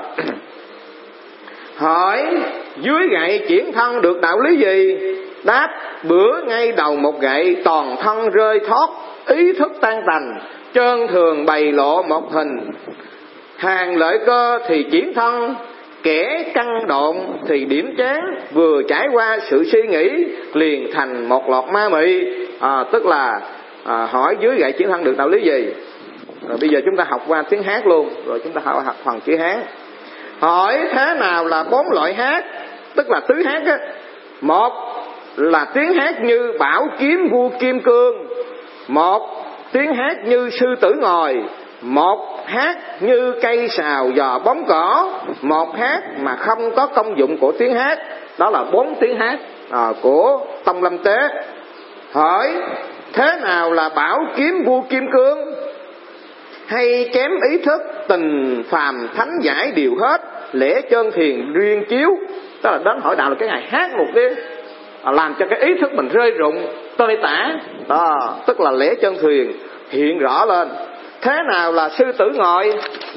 Hỏi dưới gậy chuyển thân được đạo lý gì? Đáp, bữa ngay đầu một gậy toàn thân rơi thoát, ý thức tan tành, trơn thường bày lộ một hình. Hàng lợi cơ thì chuyển thân, kẻ căn độn thì điểm chán, vừa trải qua sự suy nghĩ liền thành một lọt ma mị. À, tức là à, hỏi dưới gậy chuyển thân được đạo lý gì? Rồi bây giờ chúng ta học qua tiếng Hát luôn, rồi chúng ta học, học phần chữ Hán. Hỏi thế nào là bốn loại hát? Tức là tứ hát á. Một là tiếng hát như bảo kiếm vua kim cương, một tiếng hát như sư tử ngồi, một hát như cây sào dò bóng cỏ, một hát mà không có công dụng của tiếng hát. Đó là bốn tiếng hát à, của Tông Lâm Tế. Hỏi thế nào là bảo kiếm vua kim cương? Hay kém ý thức tình phàm thánh giải đều hết, lễ chân thiền riêng chiếu. Tức là đến hỏi đạo là cái ngày hát một tiếng à, làm cho cái ý thức mình rơi rụng tơi tả. Đó, tức là lễ chân thiền hiện rõ lên. Thế nào là sư tử ngồi?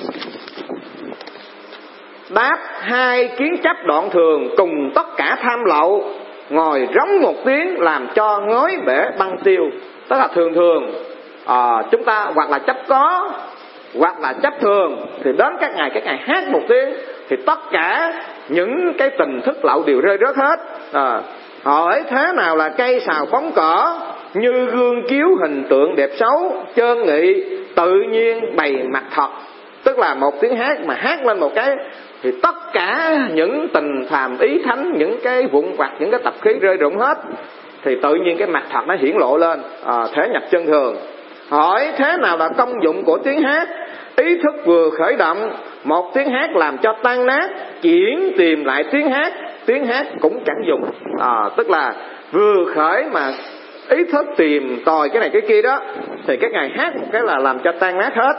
Đáp, hai kiến chấp đoạn thường cùng tất cả tham lậu, ngồi rống một tiếng làm cho ngói bể băng tiêu. Tức là thường thường à, chúng ta hoặc là chấp có hoặc là chấp thường, thì đến các ngày các ngày hát một tiếng thì tất cả những cái tình thức lậu đều rơi rớt hết. À, hỏi thế nào là cây sào bóng cỏ? Như gương chiếu hình tượng đẹp xấu, trơn nghị tự nhiên bày mặt thật. Tức là một tiếng hát mà hát lên một cái thì tất cả những tình phàm ý thánh, những cái vụn vặt, những cái tập khí rơi rụng hết, thì tự nhiên cái mặt thật nó hiển lộ lên, à, thể nhập chân thường. Hỏi thế nào là công dụng của tiếng hát? ý thức vừa khởi động, một tiếng hát làm cho tan nát, chuyển tìm lại tiếng hát, tiếng hát cũng chẳng dùng. À, tức là vừa khởi mà ý thức tìm tòi cái này cái kia đó, thì cái ngày hát một cái là làm cho tan nát hết.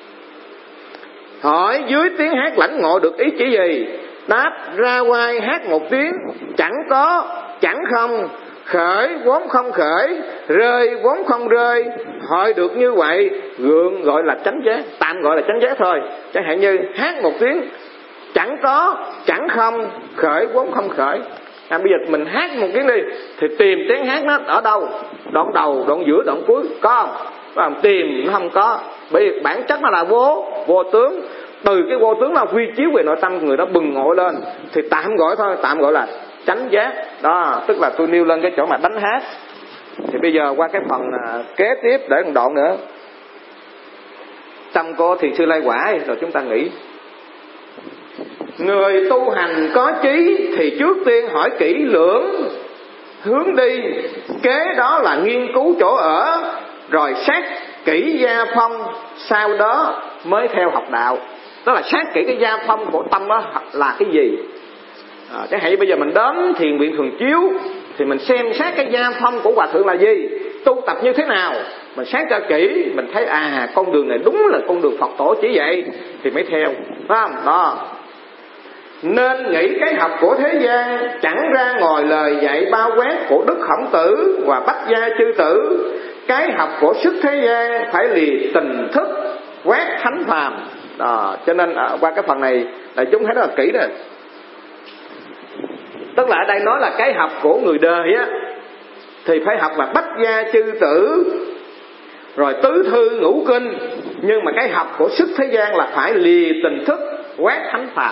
Hỏi dưới tiếng hát lãnh ngộ được ý chỉ gì? Đáp ra ngoài hát một tiếng, chẳng có chẳng không, khởi vốn không khởi, rơi vốn không rơi. Hỏi được như vậy gượng gọi là chánh giác, tạm gọi là chánh giác thôi. Chẳng hạn như hát một tiếng chẳng có chẳng không, khởi vốn không khởi. À, bây giờ mình hát một tiếng đi thì tìm tiếng hát nó ở đâu, đoạn đầu, đoạn giữa, đoạn cuối có không? Và tìm nó không có, bởi vì bản chất nó là vô vô tướng. Từ cái vô tướng là quy chiếu về nội tâm người đó bừng ngộ lên, thì tạm gọi thôi, tạm gọi là chánh giác. Đó, tức là tôi nêu lên cái chỗ mà đánh hát. Thì bây giờ qua cái phần à, kế tiếp để một đoạn nữa. Trong cô thiền sư Lai Quả rồi chúng ta nghĩ. Người tu hành có trí thì trước tiên hỏi kỹ lưỡng hướng đi, kế đó là nghiên cứu chỗ ở, rồi xét kỹ gia phong, sau đó mới theo học đạo. Đó là xét kỹ cái gia phong của tâm đó là cái gì. À, chẳng hạn bây giờ mình đến thiền viện Thường Chiếu thì mình xem xét cái gia phong của hòa thượng là gì, tu tập như thế nào, mình xét cho kỹ, mình thấy à con đường này đúng là con đường Phật tổ chỉ vậy thì mới theo, phải không? Đó. Nên nghĩ cái học của thế gian chẳng ra ngoài lời dạy bao quát của Đức Khổng Tử và Bách Gia Chư Tử. Cái học của sức thế gian phải lìa tình thức quát thánh phàm. Đó, cho nên à, qua cái phần này là chúng thấy rất là kỹ rồi. Tức là ở đây nói là cái học của người đời á thì phải học là Bách Gia Chư Tử rồi tứ thư ngũ kinh, nhưng mà cái học của sức thế gian là phải lìa tình thức quát thánh phàm.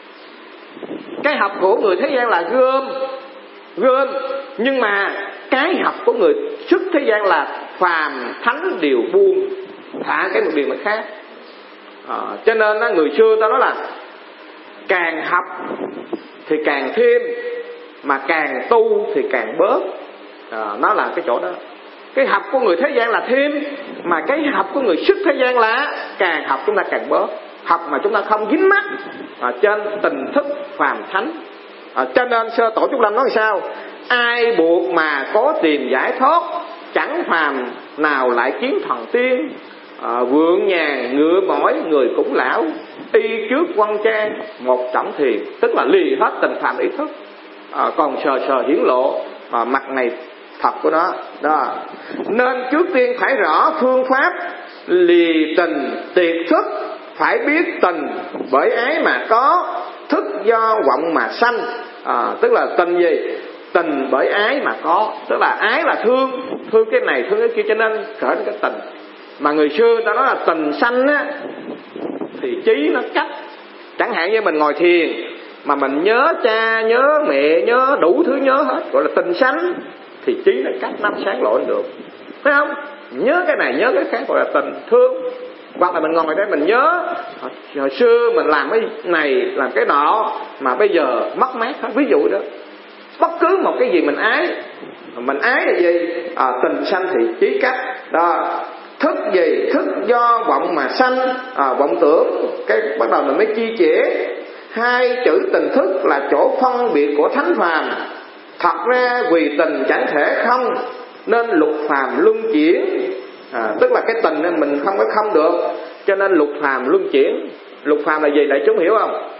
Cái học của người thế gian là gom gom, nhưng mà cái học của người sức thế gian là phàm thánh đều buông, thả cái một điều mà khác. À, cho nên đó, người xưa ta nói là càng học thì càng thêm, mà càng tu thì càng bớt. À, nó là cái chỗ đó. Cái học của người thế gian là thêm, mà cái học của người sức thế gian là càng học chúng ta càng bớt. Học mà chúng ta không dính mắc à, trên tình thức phàm thánh. À, cho nên sơ tổ Trúc Lâm nói sao? Ai buộc mà có tìm giải thoát, chẳng phàm nào lại kiến thần tiên. À, vượng nhàn ngựa mỏi người cũng lão, y trước quan trang một trọng thiền. Tức là lìa hết tình phàm ý thức, à, còn sờ sờ hiển lộ à, mặt này thật của nó đó. Nên trước tiên phải rõ phương pháp lìa tình tiệt thức. Phải biết tình bởi ái mà có, thức do vọng mà sanh. À, tức là tình gì? Tình bởi ái mà có. Tức là ái là thương, thương cái này thương cái kia, cho nên khởi cái tình. Mà người xưa ta nói là tình sanh á thì trí nó cách. Chẳng hạn như mình ngồi thiền mà mình nhớ cha, nhớ mẹ, nhớ đủ thứ nhớ hết, gọi là tình sanh, thì trí nó cách năm sáng lộ được, phải không? Nhớ cái này nhớ cái khác gọi là tình thương. Hoặc là mình ngồi đây mình nhớ hồi xưa mình làm cái này làm cái nọ mà bây giờ mất mát hết, ví dụ đó. Bất cứ một cái gì mình ái, mình ái là gì? À, tình sanh thì trí cách đó. Thức gì? Thức do vọng mà sanh, à, vọng tưởng. Cái bắt đầu mình mới chi chĩa. Hai chữ tình thức là chỗ phân biệt của thánh phàm. Thật ra vì tình chẳng thể không, nên lục phàm luân chuyển. À, tức là cái tình nên mình không có không được, cho nên lục phàm luân chuyển. Lục phàm là gì đại chúng hiểu không?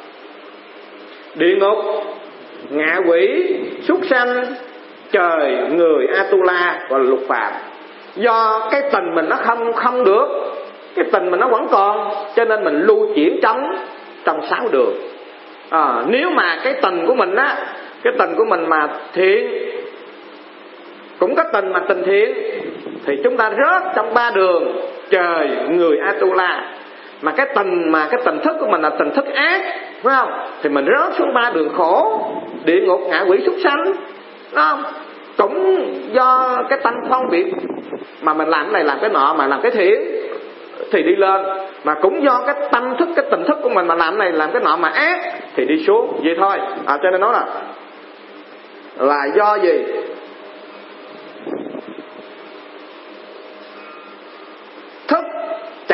Địa ngục, ngạ quỷ, súc sanh, trời, người, Atula gọi là lục phàm. Do cái tình mình nó không không được, cái tình mình nó vẫn còn, cho nên mình lưu chuyển trong trong sáu đường. À, nếu mà cái tình của mình á, cái tình của mình mà thiện, cũng có tình mà tình thiện, thì chúng ta rớt trong ba đường trời, người, Atula. Mà cái tình mà cái tình thức của mình là tình thức ác, phải không? Thì mình rớt xuống ba đường khổ, địa ngục, ngạ quỷ, súc sanh, đúng không? Cũng do cái tâm phân biệt mà mình làm cái này làm cái nọ, mà làm cái thiện thì đi lên. Mà cũng do cái tâm thức, cái tình thức của mình mà làm cái này làm cái nọ mà ác thì đi xuống, vậy thôi. À, cho nên nói là là do gì?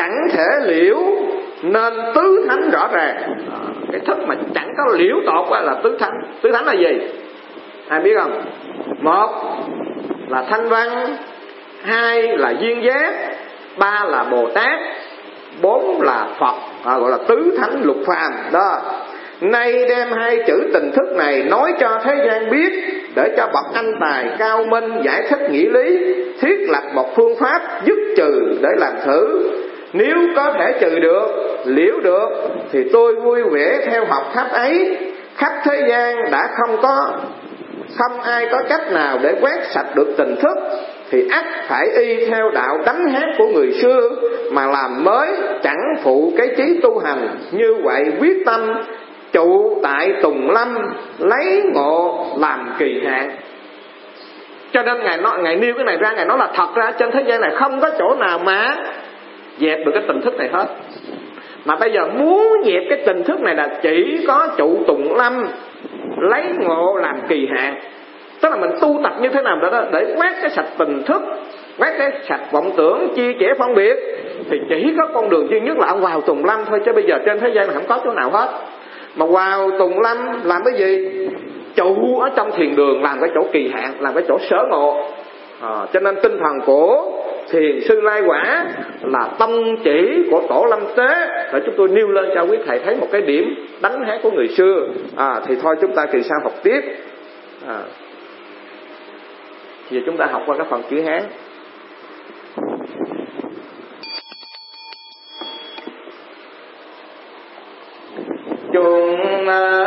chẳng thể liễu nên tứ thánh rõ ràng. À, cái thức mà chẳng có liễu tột là tứ thánh. Tứ thánh là gì? Ai biết không? Một là Thanh Văn, hai là Duyên Giác, ba là Bồ Tát, bốn là Phật, à, gọi là tứ thánh lục phàm đó. Nay đem hai chữ tình thức này nói cho thế gian biết, để cho bậc anh tài cao minh giải thích nghĩa lý, thiết lập một phương pháp dứt trừ để làm thử. Nếu có thể trừ được, liễu được, thì tôi vui vẻ theo học pháp ấy. Khắp thế gian đã không có không ai có cách nào để quét sạch được tình thức, thì ắt phải y theo đạo đánh hát của người xưa mà làm mới, chẳng phụ cái chí tu hành. Như vậy quyết tâm trụ tại Tùng Lâm, lấy ngộ làm kỳ hạn. Cho nên ngài nói, ngài nêu cái này ra, ngài nói là thật ra trên thế gian này không có chỗ nào mà dẹp được cái tình thức này hết. Mà bây giờ muốn dẹp cái tình thức này là chỉ có trụ Tùng Lâm, lấy ngộ làm kỳ hạn. Tức là mình tu tập như thế nào đó, đó để quét cái sạch tình thức, quét cái sạch vọng tưởng, chia sẻ phân biệt, thì chỉ có con đường duy nhất là ông vào Tùng Lâm thôi. Chứ bây giờ trên thế gian này không có chỗ nào hết. Mà vào Tùng Lâm làm cái gì? Trụ ở trong thiền đường, làm cái chỗ kỳ hạn, làm cái chỗ sở ngộ. à, Cho nên tinh thần của Thiền sư Lai Quả là tông chỉ của Tổ Lâm Tế, để chúng tôi nêu lên cho quý thầy thấy một cái điểm đánh hát của người xưa. à, Thì thôi chúng ta kỳ sau học tiếp. à, Giờ chúng ta học qua cái phần chữ Hán. Chúng